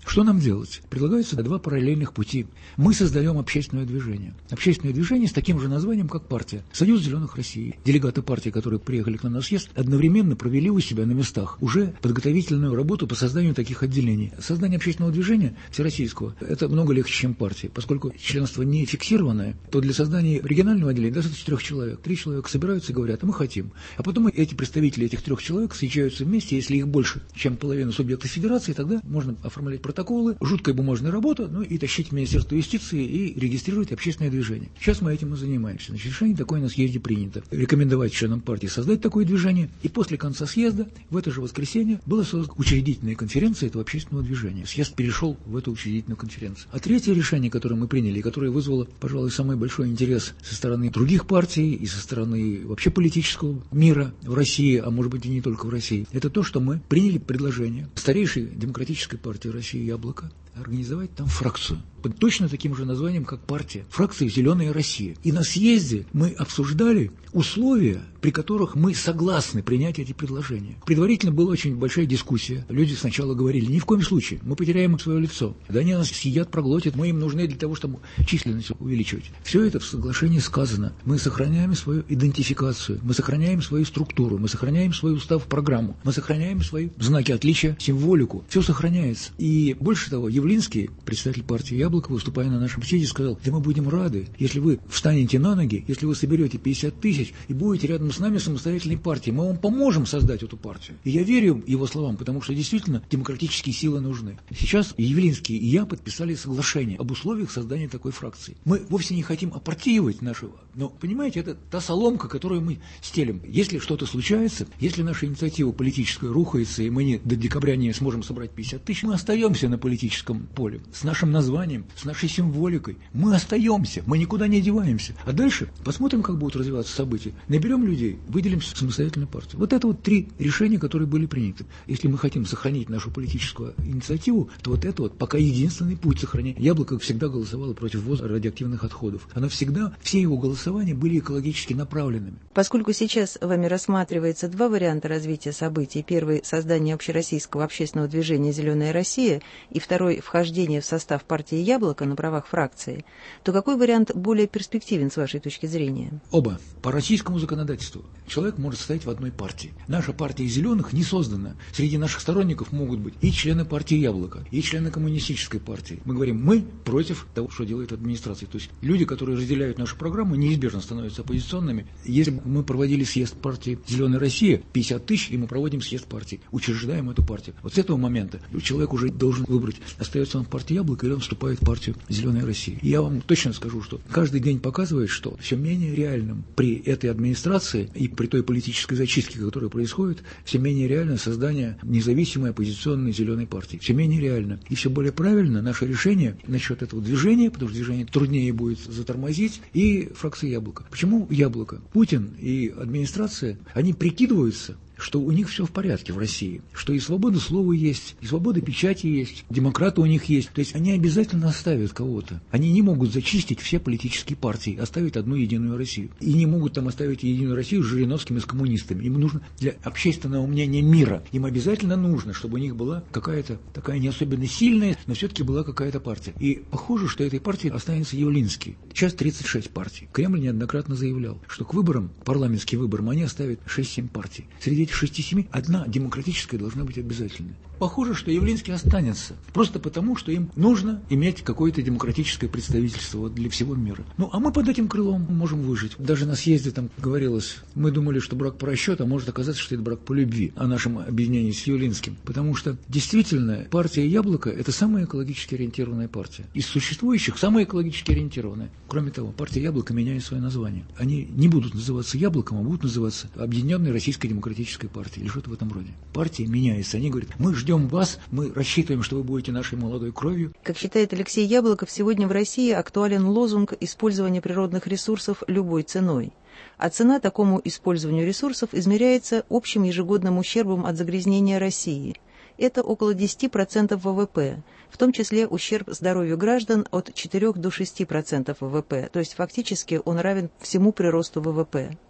Что нам делать? Предлагаются два параллельных пути. Мы создаем общественное движение. Общественное движение с таким же названием, как партия. Союз зеленых России. Делегаты партии, которые приехали к нам на съезд, одновременно провели у себя на местах уже подготовительную работу по созданию таких отделений. Создание общественного движения всероссийского – это много легче, чем партии. Поскольку членство не фиксированное, то для создания регионального отделения достаточно трех человек. Три человека собираются и говорят, а мы хотим. А потом эти представители этих трех человек съезжаются вместе, если их больше, чем половина субъектов федерации, тогда можно оформлять протоколы, жуткая бумажная работа, ну и тащить в Министерство юстиции и регистрировать общественное движение. Сейчас мы этим и занимаемся. Значит, решение такое на съезде принято. Рекомендовать членам партии создать такое движение, и после конца съезда, в это же воскресенье, была создана учредительная конференция этого общественного движения. Съезд перешел в эту учредительную конференцию. А третье решение, которое мы приняли, и которое вызвало, пожалуй, самый большой интерес со стороны других партий и со стороны вообще политического мира в России, а может быть и не только в России, это то, что мы приняли предложение старейшей демократической партии России «Яблоко» организовать там фракцию под точно таким же названием, как партия. Фракция «Зеленая Россия». И на съезде мы обсуждали условия, при которых мы согласны принять эти предложения. Предварительно была очень большая дискуссия. Люди сначала говорили, ни в коем случае, мы потеряем свое лицо. Да они нас съедят, проглотят, мы им нужны для того, чтобы численность увеличивать. Все это в соглашении сказано. Мы сохраняем свою идентификацию, мы сохраняем свою структуру, мы сохраняем свой устав, программу, мы сохраняем свои знаки отличия, символику. Все сохраняется. И больше того, Явлинский, представитель партии «Яблоко», выступая на нашем съезде, сказал, да мы будем рады, если вы встанете на ноги, если вы соберете пятьдесят тысяч и будете рядом с нами самостоятельной партией. Мы вам поможем создать эту партию. И я верю его словам, потому что действительно демократические силы нужны. Сейчас Явлинский и я подписали соглашение об условиях создания такой фракции. Мы вовсе не хотим опартиивать нашего, но, понимаете, это та соломка, которую мы стелим. Если что-то случается, если наша инициатива политическая рухается, и мы не, до декабря не сможем собрать пятьдесят тысяч, мы остаемся на политическом поле с нашим названием, с нашей символикой. Мы остаемся, мы никуда не деваемся. А дальше посмотрим, как будут развиваться события. Наберем людей, выделим самостоятельную партию. Вот это вот три решения, которые были приняты. Если мы хотим сохранить нашу политическую инициативу, то вот это вот пока единственный путь сохранения. «Яблоко» всегда голосовало против ввоза радиоактивных отходов. Оно всегда, все его голосования были экологически направленными. Поскольку сейчас вами рассматривается два варианта развития событий. Первый – создание общероссийского общественного движения «Зеленая Россия», и второй – вхождение в состав партии «Яблоко» на правах фракции, то какой вариант более перспективен с вашей точки зрения? Оба. По российскому законодательству человек может состоять в одной партии. Наша партия «Зеленых» не создана. Среди наших сторонников могут быть и члены партии «Яблоко», и члены коммунистической партии. Мы говорим, мы против того, что делает администрация. То есть люди, которые разделяют нашу программу, неизбежно становятся оппозиционными. Если бы мы проводили съезд партии «Зеленая Россия», пятьдесят тысяч, и мы проводим съезд партии, учреждаем эту партию. Вот с этого момента человек уже должен выбрать, остается он в партии «Яблоко» или он вступает в партию «Зеленая Россия». И я вам точно скажу, что каждый день показывает, что все менее реальным при этой администрации и при той политической зачистке, которая происходит, все менее реально создание независимой оппозиционной «Зеленой партии». Все менее реально. И все более правильно наше решение насчет этого движения, потому что движение труднее будет затормозить, и фракция «Яблоко». Почему «Яблоко»? Путин и администрация, они прикидываются, что у них все в порядке в России, что и свобода слова есть, и свобода печати есть, демократы у них есть. То есть они обязательно оставят кого-то. Они не могут зачистить все политические партии, оставить одну единую Россию. И не могут там оставить единую Россию с Жириновским и с коммунистами. Им нужно для общественного мнения мира, им обязательно нужно, чтобы у них была какая-то такая не особенно сильная, но все-таки была какая-то партия. И похоже, что этой партией останется Явлинский. Сейчас тридцать шесть партий. Кремль неоднократно заявлял, что к выборам, парламентским выборам, они оставят шесть-семь партий. Среди этих шести-семи одна демократическая должна быть обязательной. Похоже, что Явлинский останется. Просто потому, что им нужно иметь какое-то демократическое представительство вот для всего мира. Ну, а мы под этим крылом можем выжить. Даже на съезде там говорилось, мы думали, что брак по расчету, а может оказаться, что это брак по любви о нашем объединении с Явлинским. Потому что действительно партия «Яблоко» – это самая экологически ориентированная партия. Из существующих самая экологически ориентированная. Кроме того, партия «Яблоко» меняет свое название. Они не будут называться «Яблоком», а будут называться Объединенной Российской демократической партии или что-то в этом роде. Партия меняется. Они говорят, мы ждем вас, мы рассчитываем, что вы будете нашей молодой кровью. Как считает Алексей Яблоков, сегодня в России актуален лозунг использования природных ресурсов любой ценой. А цена такому использованию ресурсов измеряется общим ежегодным ущербом от загрязнения России. Это около десять процентов вэ вэ пэ, в том числе ущерб здоровью граждан от четыре до шести процентов вэ вэ пэ, то есть фактически он равен всему приросту вэ вэ пэ.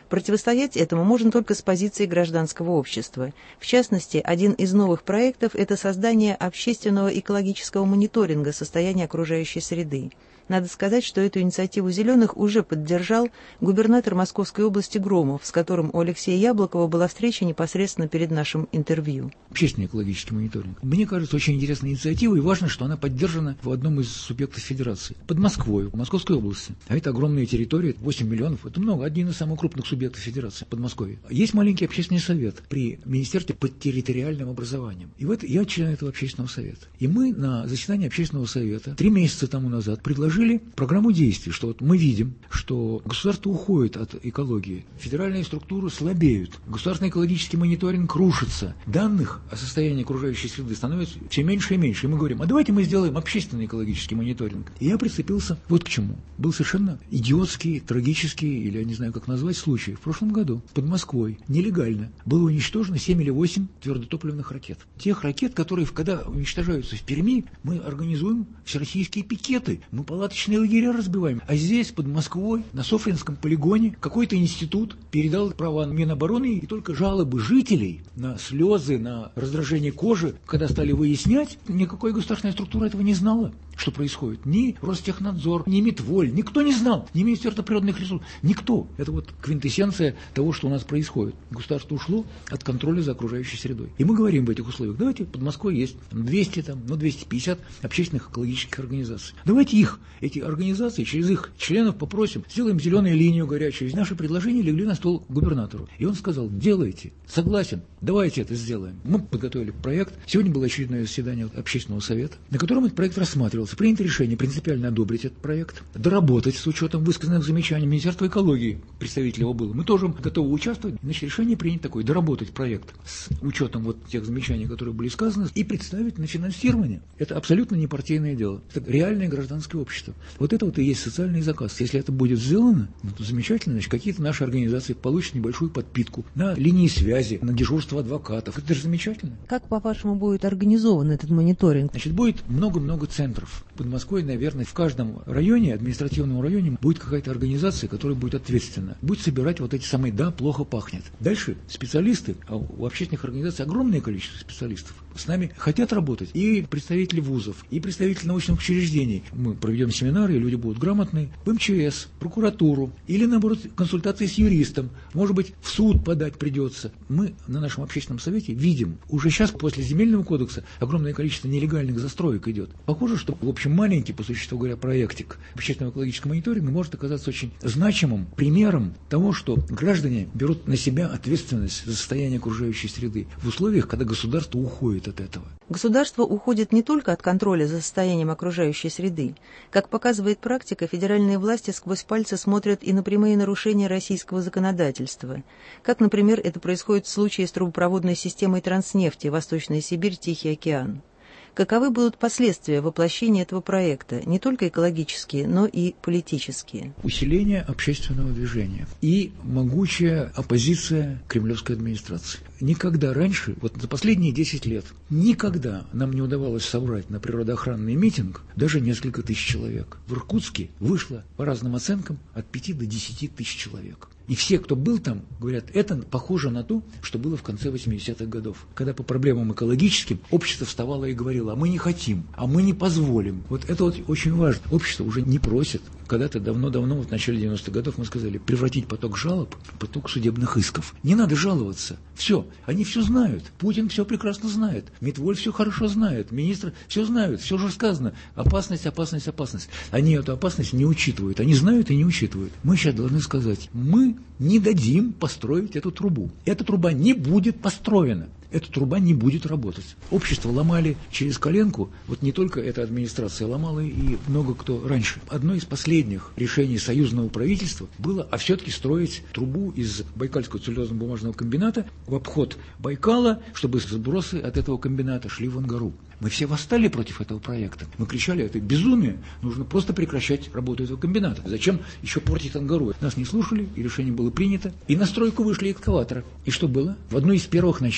Противостоять этому можно только с позиции гражданского общества. В частности, один из новых проектов – это создание общественного экологического мониторинга состояния окружающей среды. Надо сказать, что эту инициативу «Зеленых» уже поддержал губернатор Московской области Громов, с которым у Алексея Яблокова была встреча непосредственно перед нашим интервью. Общественный экологический мониторинг. Мне кажется, очень интересная инициатива, и важно, что она поддержана в одном из субъектов Федерации. Под Москвой, в Московской области. А это огромная территория, восемь миллионов. Это много, один из самых крупных субъектов Федерации, Подмосковье. Есть маленький общественный совет при Министерстве по территориальным образованиям. И в это, я член этого общественного совета. И мы на заседании общественного совета три месяца тому назад предложили программу действий, что вот мы видим, что государство уходит от экологии, федеральные структуры слабеют, государственный экологический мониторинг рушится, данных о состоянии окружающей среды становится все меньше и меньше. И мы говорим, а давайте мы сделаем общественный экологический мониторинг. И я прицепился вот к чему. Был совершенно идиотский, трагический, или я не знаю, как назвать, случай. В прошлом году под Москвой нелегально было уничтожено семь или восемь твердотопливных ракет. Тех ракет, которые, когда уничтожаются в Перми, мы организуем всероссийские пикеты, мы палаточные лагеря разбиваем. А здесь, под Москвой, на Софьинском полигоне, какой-то институт передал права Минобороны, и только жалобы жителей на слезы, на раздражение кожи, когда стали выяснять, никакой государственная структура этого не знала, что происходит. Ни Ростехнадзор, ни Метволь, никто не знал, ни Министерство природных ресурсов, никто. Это вот квинтэссенция того, что у нас происходит. Государство ушло от контроля за окружающей средой. И мы говорим в этих условиях, давайте под Москвой есть двести, там, ну, двести пятьдесят общественных экологических организаций. Давайте их, эти организации, через их членов попросим, сделаем зеленую линию горячую. И наши предложения легли на стол губернатору. И он сказал, делайте, согласен, давайте это сделаем. Мы подготовили проект. Сегодня было очередное заседание общественного совета, на котором этот проект рассматривался. Принято решение принципиально одобрить этот проект, доработать с учетом высказанных замечаний Министерства экологии, представитель его было. Мы тоже готовы участвовать. Значит, решение принято такое, доработать проект с учетом вот тех замечаний, которые были сказаны, и представить на финансирование. Это абсолютно не партийное дело. Это реальное гражданское общество. Вот это вот и есть социальный заказ. Если это будет сделано, ну, то замечательно, значит, какие-то наши организации получат небольшую подпитку на линии связи, на дежурство адвокатов. Это же замечательно. Как, по-вашему, будет организован этот мониторинг? Значит, будет много-много центров. Под Москвой, наверное, в каждом районе, административном районе, будет какая-то организация, которая будет ответственна. Будет собирать вот эти самые «да, плохо пахнет». Дальше специалисты, а у общественных организаций огромное количество специалистов, с нами хотят работать и представители вузов, и представители научных учреждений. Мы проведем семинары, и люди будут грамотные, в эм че эс, прокуратуру, или, наоборот, консультации с юристом. Может быть, в суд подать придется. Мы на нашем общественном совете видим, уже сейчас после земельного кодекса огромное количество нелегальных застроек идет. Похоже, что, в общем, маленький, по существу говоря, проектик общественного экологического мониторинга может оказаться очень значимым примером того, что граждане берут на себя ответственность за состояние окружающей среды в условиях, когда государство уходит от этого. Государство уходит не только от контроля за состоянием окружающей среды. Как показывает практика, федеральные власти сквозь пальцы смотрят и на прямые нарушения российского законодательства. Как, например, это происходит в случае с трубопроводной системой Транснефти «Восточная Сибирь, Тихий океан». Каковы будут последствия воплощения этого проекта, не только экологические, но и политические? Усиление общественного движения и могучая оппозиция кремлевской администрации. Никогда раньше, вот за последние десять лет, никогда нам не удавалось собрать на природоохранный митинг даже несколько тысяч человек. В Иркутске вышло, по разным оценкам, от пяти до десяти тысяч человек. И все, кто был там, говорят, это похоже на то, что было в конце восьмидесятых годов, когда по проблемам экологическим общество вставало и говорило, а мы не хотим, а мы не позволим. Вот это вот очень важно. Общество уже не просит. Когда-то давно-давно, вот в начале девяностых годов, мы сказали, превратить поток жалоб в поток судебных исков. Не надо жаловаться. Все. Они все знают. Путин все прекрасно знает. Метволь все хорошо знает. Министры все знают. Все уже сказано. Опасность, опасность, опасность. Они эту опасность не учитывают. Они знают и не учитывают. Мы сейчас должны сказать, мы не дадим построить эту трубу. Эта труба не будет построена. Эта труба не будет работать. Общество ломали через коленку. Вот не только эта администрация ломала, и много кто раньше. Одно из последних решений союзного правительства было, а все-таки строить трубу из Байкальского целлюлозно-бумажного комбината в обход Байкала, чтобы сбросы от этого комбината шли в Ангару. Мы все восстали против этого проекта. Мы кричали, это безумие, нужно просто прекращать работу этого комбината. Зачем еще портить Ангару? Нас не слушали, и решение было принято. И на стройку вышли экскаваторы. И что было? В одну из первых ночей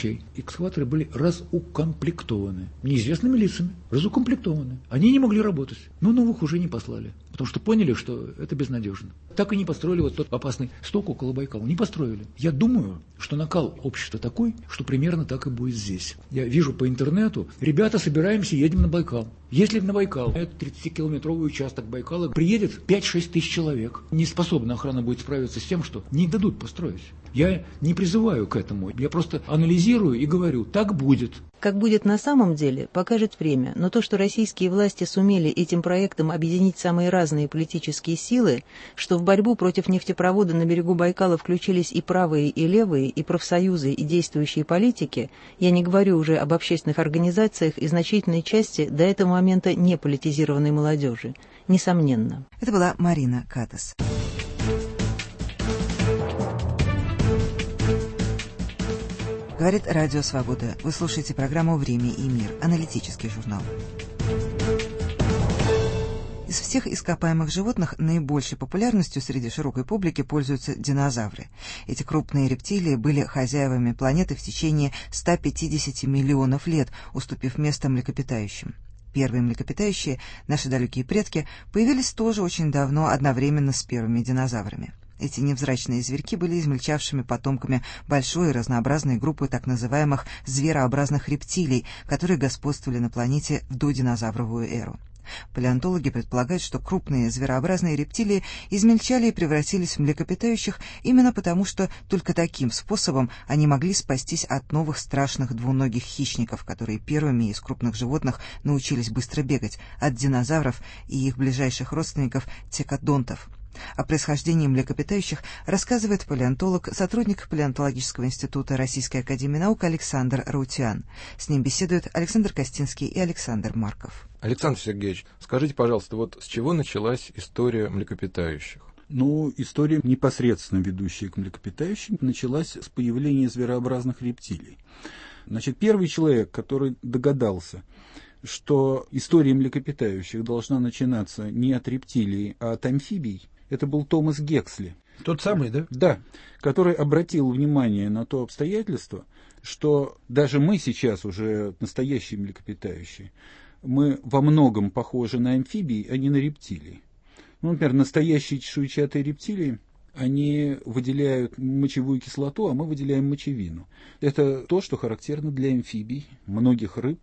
экскаваторы были разукомплектованы неизвестными лицами, разукомплектованы. Они не могли работать, но новых уже не послали, потому что поняли, что это безнадежно. Так и не построили вот тот опасный сток около Байкала. Не построили. Я думаю, что накал общества такой, что примерно так и будет здесь. Я вижу по интернету, ребята, собираемся, едем на Байкал. Если на Байкал, это тридцатикилометровый участок Байкала, приедет пять-шесть тысяч человек. Неспособна охрана будет справиться с тем, что не дадут построить. Я не призываю к этому, я просто анализирую и говорю, так будет. Как будет на самом деле, покажет время, но то, что российские власти сумели этим проектом объединить самые разные политические силы, что в борьбу против нефтепровода на берегу Байкала включились и правые, и левые, и профсоюзы, и действующие политики, я не говорю уже об общественных организациях и значительной части до этого момента не политизированной молодежи, несомненно. Это была Марина Катас. Говорит Радио Свобода. Вы слушаете программу «Время и мир», аналитический журнал. Из всех ископаемых животных наибольшей популярностью среди широкой публики пользуются динозавры. Эти крупные рептилии были хозяевами планеты в течение ста пятидесяти миллионов лет, уступив место млекопитающим. Первые млекопитающие, наши далекие предки, появились тоже очень давно, одновременно с первыми динозаврами. Эти невзрачные зверьки были измельчавшими потомками большой и разнообразной группы так называемых зверообразных рептилий, которые господствовали на планете в додинозавровую эру. Палеонтологи предполагают, что крупные зверообразные рептилии измельчали и превратились в млекопитающих именно потому, что только таким способом они могли спастись от новых страшных двуногих хищников, которые первыми из крупных животных научились быстро бегать, от динозавров и их ближайших родственников текодонтов. О происхождении млекопитающих рассказывает палеонтолог, сотрудник Палеонтологического института Российской академии наук Александр Раутиан. С ним беседуют Александр Костинский и Александр Марков. Александр Сергеевич, скажите, пожалуйста, вот с чего началась история млекопитающих? Ну, история, непосредственно ведущая к млекопитающим, началась с появления зверообразных рептилий. Значит, первый человек, который догадался, что история млекопитающих должна начинаться не от рептилий, а от амфибий, это был Томас Гексли. Тот самый, да? Да, который обратил внимание на то обстоятельство, что даже мы сейчас уже настоящие млекопитающие, мы во многом похожи на амфибии, а не на рептилии. Ну, например, настоящие чешуйчатые рептилии, они выделяют мочевую кислоту, а мы выделяем мочевину. Это то, что характерно для амфибий, многих рыб,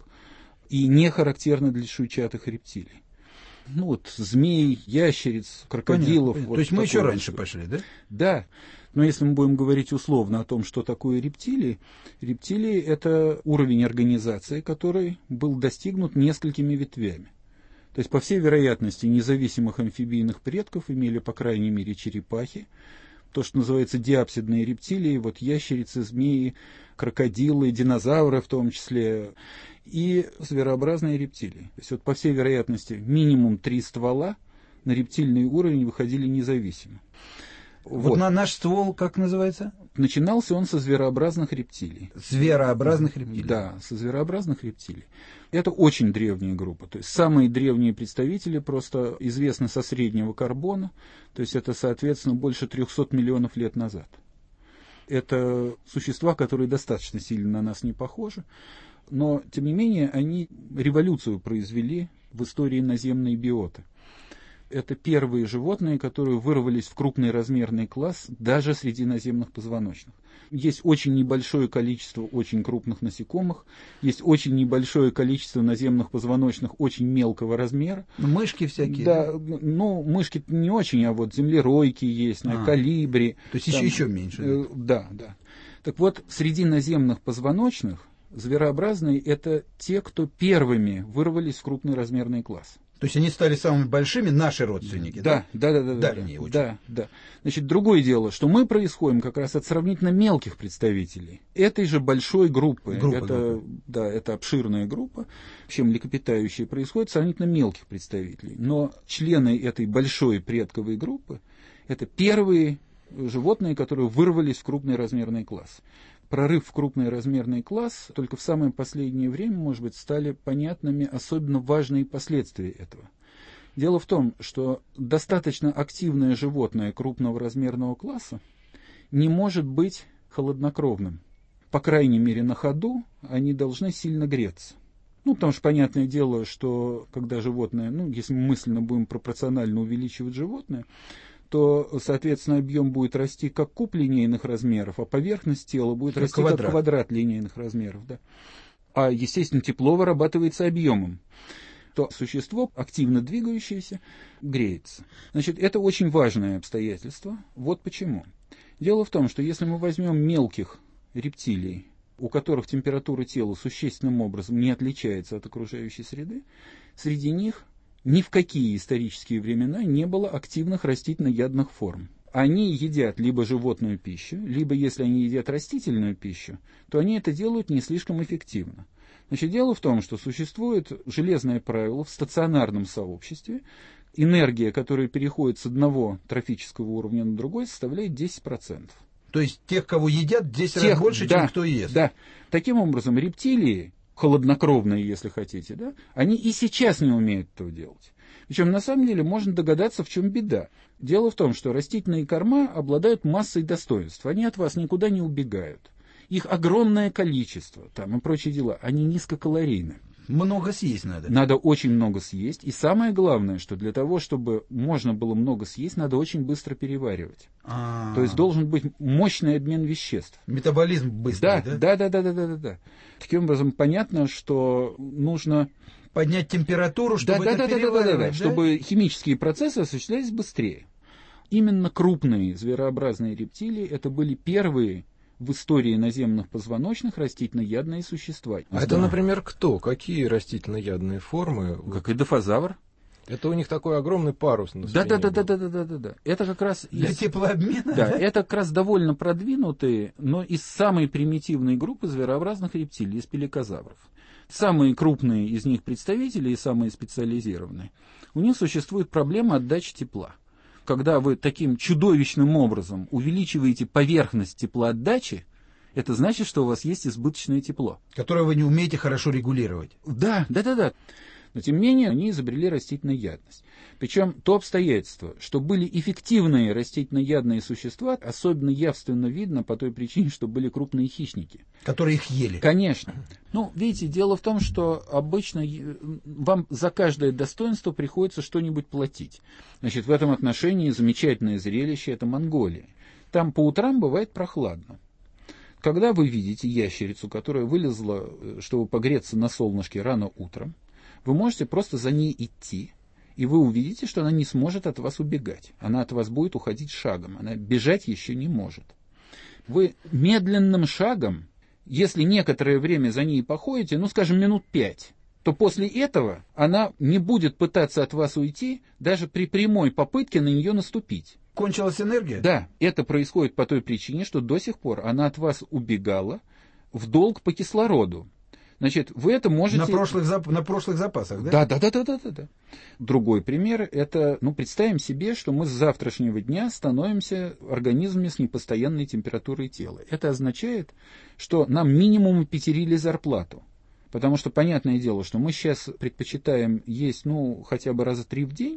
и не характерно для чешуйчатых рептилий. Ну вот змей, ящериц, крокодилов. Понятно. Вот то есть мы еще вот раньше пошли, да? Да. Но если мы будем говорить условно о том, что такое рептилии, рептилии – это уровень организации, который был достигнут несколькими ветвями. То есть, по всей вероятности, независимых амфибийных предков имели, по крайней мере, черепахи, то, что называется диапсидные рептилии, вот ящерицы, змеи, крокодилы, динозавры в том числе, и зверообразные рептилии. То есть, вот, по всей вероятности, минимум три ствола на рептильный уровень выходили независимо. Вот, вот на наш ствол, как называется? Начинался он со зверообразных рептилий. Зверообразных рептилий? Да, со зверообразных рептилий. Это очень древняя группа. То есть самые древние представители просто известны со среднего карбона. То есть это, соответственно, больше трехсот миллионов лет назад. Это существа, которые достаточно сильно на нас не похожи. Но, тем не менее, они революцию произвели в истории наземной биоты. Это первые животные, которые вырвались в крупный размерный класс даже среди наземных позвоночных. Есть очень небольшое количество очень крупных насекомых, есть очень небольшое количество наземных позвоночных очень мелкого размера. Мышки всякие? Да, ну, мышки не очень, а вот землеройки есть, а, колибри. То есть там, еще, еще меньше? Э, да, да. Так вот, среди наземных позвоночных зверообразные – это те, кто первыми вырвались в крупный размерный класс. То есть они стали самыми большими, наши родственники, да? Да, да, да. да Дальние да, очень. Да, да. Значит, другое дело, что мы происходим как раз от сравнительно мелких представителей этой же большой группы. Группа, это, группа. Да, это обширная группа. Вообще млекопитающие происходят сравнительно мелких представителей. Но члены этой большой предковой группы – это первые животные, которые вырвались в крупный размерный класс. Прорыв в крупный размерный класс только в самое последнее время, может быть, стали понятными особенно важные последствия этого. Дело в том, что достаточно активное животное крупного размерного класса не может быть холоднокровным. по крайней мере на ходу, они должны сильно греться. Ну, потому что, понятное дело, что когда животное, ну, если мы мысленно будем пропорционально увеличивать животное, то, соответственно, объем будет расти как куб линейных размеров, а поверхность тела будет как расти квадрат. как квадрат линейных размеров. Да. А, естественно, тепло вырабатывается объемом. То существо, активно двигающееся, греется. Значит, это очень важное обстоятельство. Вот почему. Дело в том, что если мы возьмем мелких рептилий, у которых температура тела существенным образом не отличается от окружающей среды, среди них ни в какие исторические времена не было активных растительноядных форм. Они едят либо животную пищу, либо, если они едят растительную пищу, то они это делают не слишком эффективно. Значит, дело в том, что существует железное правило в стационарном сообществе. Энергия, которая переходит с одного трофического уровня на другой, составляет десять процентов. То есть тех, кого едят, в десять тех, раз больше, да, чем кто ест. Да. Таким образом, рептилии, холоднокровные, если хотите, да, они и сейчас не умеют этого делать. Причем, на самом деле, можно догадаться, в чем беда. Дело в том, что растительные корма обладают массой достоинств. Они от вас никуда не убегают. Их огромное количество, там и прочие дела, они низкокалорийны. Много съесть надо. Надо очень много съесть. И самое главное, что для того, чтобы можно было много съесть, надо очень быстро переваривать. А-а-а. То есть должен быть мощный обмен веществ. Метаболизм быстрый, да? Да, да, да, да, да, да, да. Таким образом, понятно, что нужно поднять температуру, чтобы да, это да, да, переваривать, да, да, да, да? чтобы химические процессы осуществлялись быстрее. Именно крупные зверообразные рептилии это были первые в истории наземных позвоночных растительноядные существа. А это, например, кто? Какие растительноядные формы? Как эдофазавр. Это у них такой огромный парус на спине. Да, да, да, да, да, да, да, да. Это как раз для из... теплообмена. Да, это как раз довольно продвинутые, но из самой примитивной группы зверообразных рептилий, из пеликозавров. Самые крупные из них представители и самые специализированные, у них существует проблема отдачи тепла. Когда вы таким чудовищным образом увеличиваете поверхность теплоотдачи, это значит, что у вас есть избыточное тепло. Которое вы не умеете хорошо регулировать. Да, да, да, да. Но, тем не менее, они изобрели растительноядность. Причем то обстоятельство, что были эффективные растительноядные существа, особенно явственно видно по той причине, что были крупные хищники. Которые их ели. Конечно. Ну, видите, дело в том, что обычно вам за каждое достоинство приходится что-нибудь платить. Значит, в этом отношении замечательное зрелище – это Монголия. Там по утрам бывает прохладно. Когда вы видите ящерицу, которая вылезла, чтобы погреться на солнышке рано утром, вы можете просто за ней идти, и вы увидите, что она не сможет от вас убегать. Она от вас будет уходить шагом. Она бежать еще не может. Вы медленным шагом, если некоторое время за ней походите, ну, скажем, минут пять, то после этого она не будет пытаться от вас уйти, даже при прямой попытке на нее наступить. Кончилась энергия? Да, это происходит по той причине, что до сих пор она от вас убегала в долг по кислороду. Значит, вы это можете... На прошлых, зап... на прошлых запасах, да? Да, да, да, да, да, да, да. Другой пример, это, ну, представим себе, что мы с завтрашнего дня становимся организмами с непостоянной температурой тела. Это означает, что нам минимум пятерили зарплату. Потому что, понятное дело, что мы сейчас предпочитаем есть, ну, хотя бы раза три в день,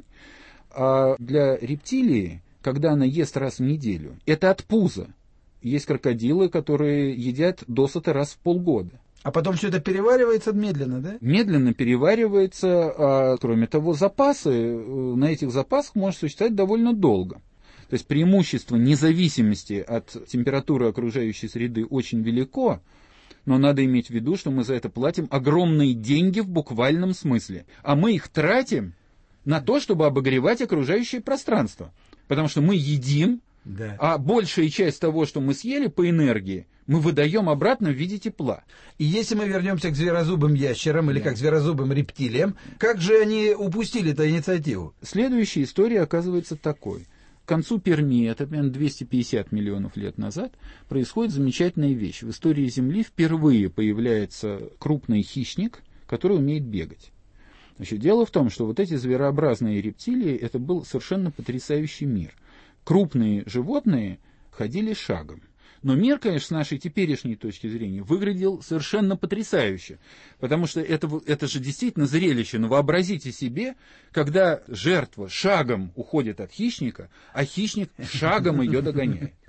а для рептилии, когда она ест раз в неделю, это от пуза. Есть крокодилы, которые едят досыта раз в полгода. А потом все это переваривается медленно, да? Медленно переваривается, а кроме того, запасы, на этих запасах может существовать довольно долго. То есть преимущество независимости от температуры окружающей среды очень велико, но надо иметь в виду, что мы за это платим огромные деньги в буквальном смысле. А мы их тратим на то, чтобы обогревать окружающее пространство. Потому что мы едим, да. А большая часть того, что мы съели по энергии, мы выдаем обратно в виде тепла. И если мы вернемся к зверозубым ящерам или да. как зверозубым рептилиям, как же они упустили эту инициативу? Следующая история оказывается такой. К концу Пермии, это примерно двести пятьдесят миллионов лет назад, происходит замечательная вещь. В истории Земли впервые появляется крупный хищник, который умеет бегать. Значит, дело в том, что вот эти зверообразные рептилии, это был совершенно потрясающий мир. Крупные животные ходили шагом. Но мир, конечно, с нашей теперешней точки зрения выглядел совершенно потрясающе, потому что это, это же действительно зрелище. Но вообразите себе, когда жертва шагом уходит от хищника, а хищник шагом ее догоняет.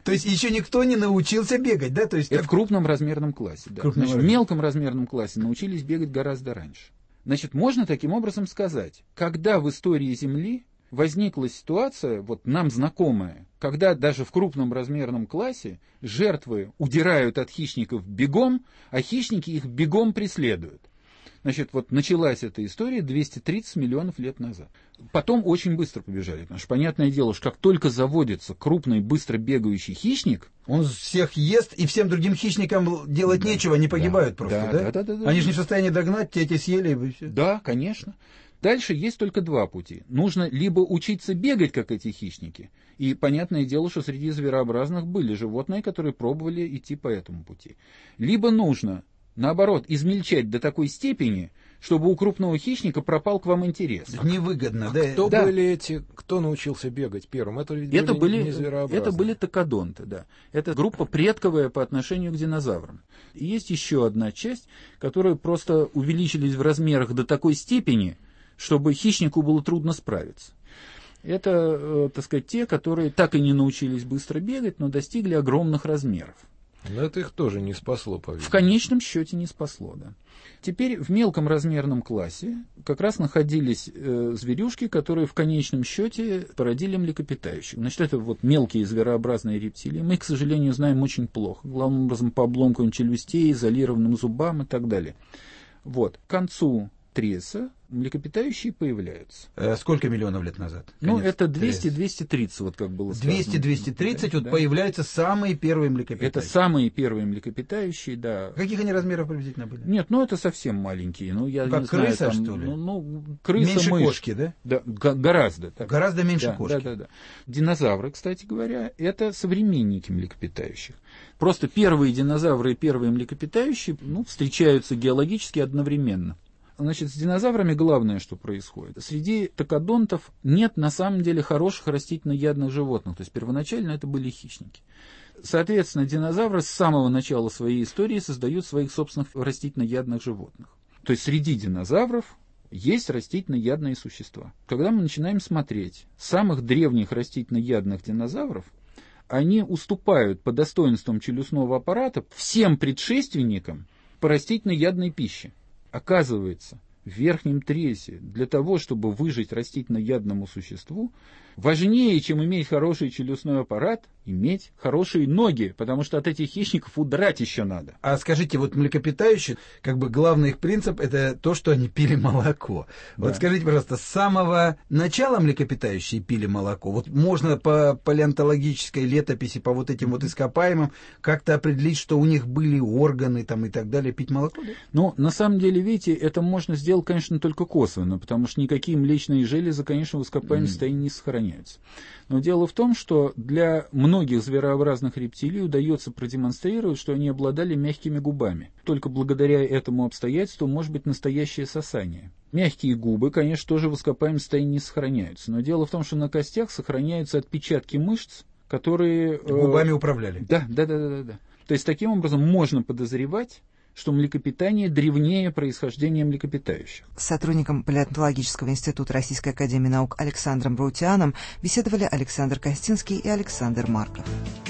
То есть еще никто не научился бегать, да? То есть это как... в крупном размерном классе. Да. Значит, в мелком размерном классе научились бегать гораздо раньше. Значит, можно таким образом сказать, когда в истории Земли возникла ситуация, вот нам знакомая, когда даже в крупном размерном классе жертвы удирают от хищников бегом, а хищники их бегом преследуют. Значит, вот началась эта история двести тридцать миллионов лет назад. Потом очень быстро побежали, потому что, понятное дело, что как только заводится крупный, быстро бегающий хищник... Он всех ест, и всем другим хищникам делать да, нечего, они погибают да, просто, да? да? Да, да, да они да. же не в состоянии догнать, те эти съели, и все. Да, конечно. Дальше есть только два пути. Нужно либо учиться бегать, как эти хищники, и понятное дело, что среди зверообразных были животные, которые пробовали идти по этому пути. Либо нужно, наоборот, измельчать до такой степени, чтобы у крупного хищника пропал к вам интерес. Невыгодно, а да? Кто да. были эти, кто научился бегать первым? Это, это были, не зверообразные. Это были токодонты, да. Это группа предковая по отношению к динозаврам. И есть еще одна часть, которая просто увеличились в размерах до такой степени, чтобы хищнику было трудно справиться. Это, э, так сказать, те, которые так и не научились быстро бегать, но достигли огромных размеров. Но это их тоже не спасло, по-видимому. В конечном счете не спасло, да. Теперь в мелком размерном классе как раз находились э, зверюшки, которые в конечном счете породили млекопитающих. Значит, это вот мелкие зверообразные рептилии. Мы, к сожалению, знаем очень плохо. Главным образом по обломкам челюстей, изолированным зубам и так далее. Вот. К концу Триаса млекопитающие появляются. Э, сколько миллионов лет назад? Ну, это двести - двести тридцать, вот как было сказано. двести - двести тридцать, да, вот да. появляются самые первые млекопитающие. Это самые первые млекопитающие, да. Каких они размеров приблизительно были? Нет, ну это совсем маленькие. Ну, я как не крыса, знаю, там, что ли? Ну, ну, крыса, меньше мышь. Кошки, да? Да, г- гораздо. Так. Гораздо меньше да, кошки. Да, да, да. Динозавры, кстати говоря, это современники млекопитающих. Просто первые динозавры и первые млекопитающие ну, встречаются геологически одновременно. Значит, с динозаврами главное, что происходит. Среди токодонтов нет на самом деле хороших растительноядных животных. То есть первоначально это были хищники. Соответственно, динозавры с самого начала своей истории создают своих собственных растительноядных животных. То есть среди динозавров есть растительноядные существа. Когда мы начинаем смотреть самых древних растительноядных динозавров, они уступают по достоинствам челюстного аппарата всем предшественникам по растительноядной пище. Оказывается, в верхнем тресе для того, чтобы выжить растительноядному существу, важнее, чем иметь хороший челюстной аппарат, иметь хорошие ноги, потому что от этих хищников удрать еще надо. А скажите, вот млекопитающие, как бы главный их принцип, это то, что они пили молоко. Да. Вот скажите, пожалуйста, с самого начала млекопитающие пили молоко? Вот можно по палеонтологической летописи, по вот этим вот ископаемым, как-то определить, что у них были органы там и так далее, пить молоко? Да? Ну, на самом деле, видите, это можно сделать, конечно, только косвенно, потому что никакие млечные железы, конечно, в ископаемом mm. состоянии не сохраняются. Но дело в том, что для многих зверообразных рептилий удается продемонстрировать, что они обладали мягкими губами. Только благодаря этому обстоятельству может быть настоящее сосание. Мягкие губы, конечно, тоже в ископаемом состоянии не сохраняются. Но дело в том, что на костях сохраняются отпечатки мышц, которые... Губами э, управляли. Да, да, да, да, да. То есть таким образом можно подозревать, что млекопитание древнее происхождения млекопитающих. С сотрудником Палеонтологического института Российской академии наук Александром Браутианом беседовали Александр Костинский и Александр Марков.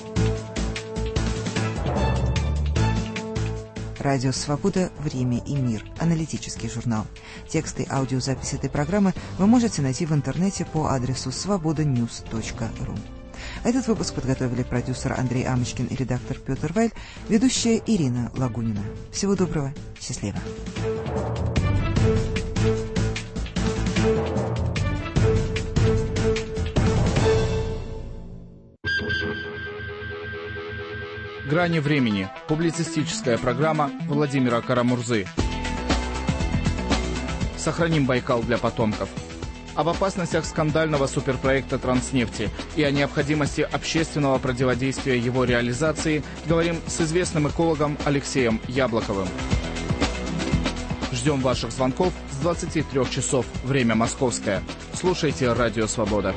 Радио «Свобода. Время и мир». Аналитический журнал. Тексты и аудиозапись этой программы вы можете найти в интернете по адресу свобода ньюс точка ру. Этот выпуск подготовили продюсер Андрей Амочкин и редактор Петр Вайль, ведущая Ирина Лагунина. Всего доброго. Счастливо. «Грани времени» – публицистическая программа Владимира Карамурзы. Сохраним Байкал для потомков. Об опасностях скандального суперпроекта «Транснефти» и о необходимости общественного противодействия его реализации говорим с известным экологом Алексеем Яблоковым. Ждем ваших звонков с двадцати трёх часов. Время московское. Слушайте «Радио Свобода».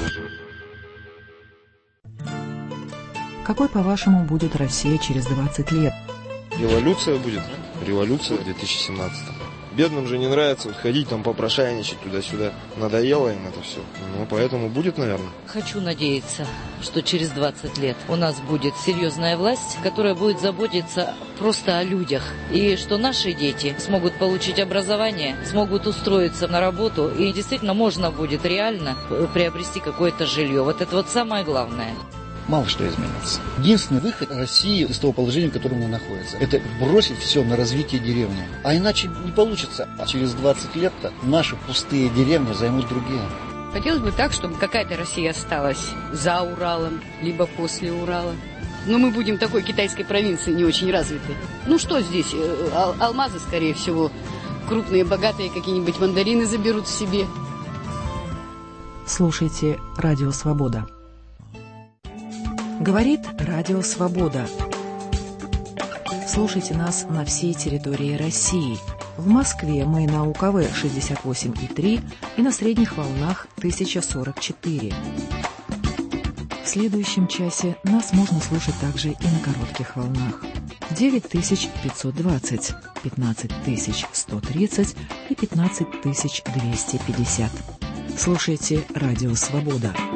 Какой, по-вашему, будет Россия через двадцать лет? Революция будет. Революция в две тысячи семнадцатом. Бедным же не нравится вот ходить там попрошайничать туда-сюда. Надоело им это все. Ну, поэтому будет, наверное. Хочу надеяться, что через двадцать лет у нас будет серьезная власть, которая будет заботиться просто о людях. И что наши дети смогут получить образование, смогут устроиться на работу, и действительно можно будет реально приобрести какое-то жилье. Вот это вот самое главное. Мало что изменится. Единственный выход России из того положения, в котором она находится, это бросить все на развитие деревни. А иначе не получится. А через двадцать лет-то наши пустые деревни займут другие. Хотелось бы так, чтобы какая-то Россия осталась за Уралом, либо после Урала. Но мы будем такой китайской провинции не очень развитой. Ну что здесь? Ал- алмазы, скорее всего. Крупные, богатые какие-нибудь мандарины заберут себе. Слушайте «Радио Свобода». Говорит Радио Свобода. Слушайте нас на всей территории России. В Москве мы на У К В шестьдесят восемь и три и на средних волнах тысяча сорок четыре. В следующем часе нас можно слушать также и на коротких волнах. девять тысяч пятьсот двадцать, пятнадцать тысяч сто тридцать и пятнадцать тысяч двести пятьдесят. Слушайте «Радио Свобода».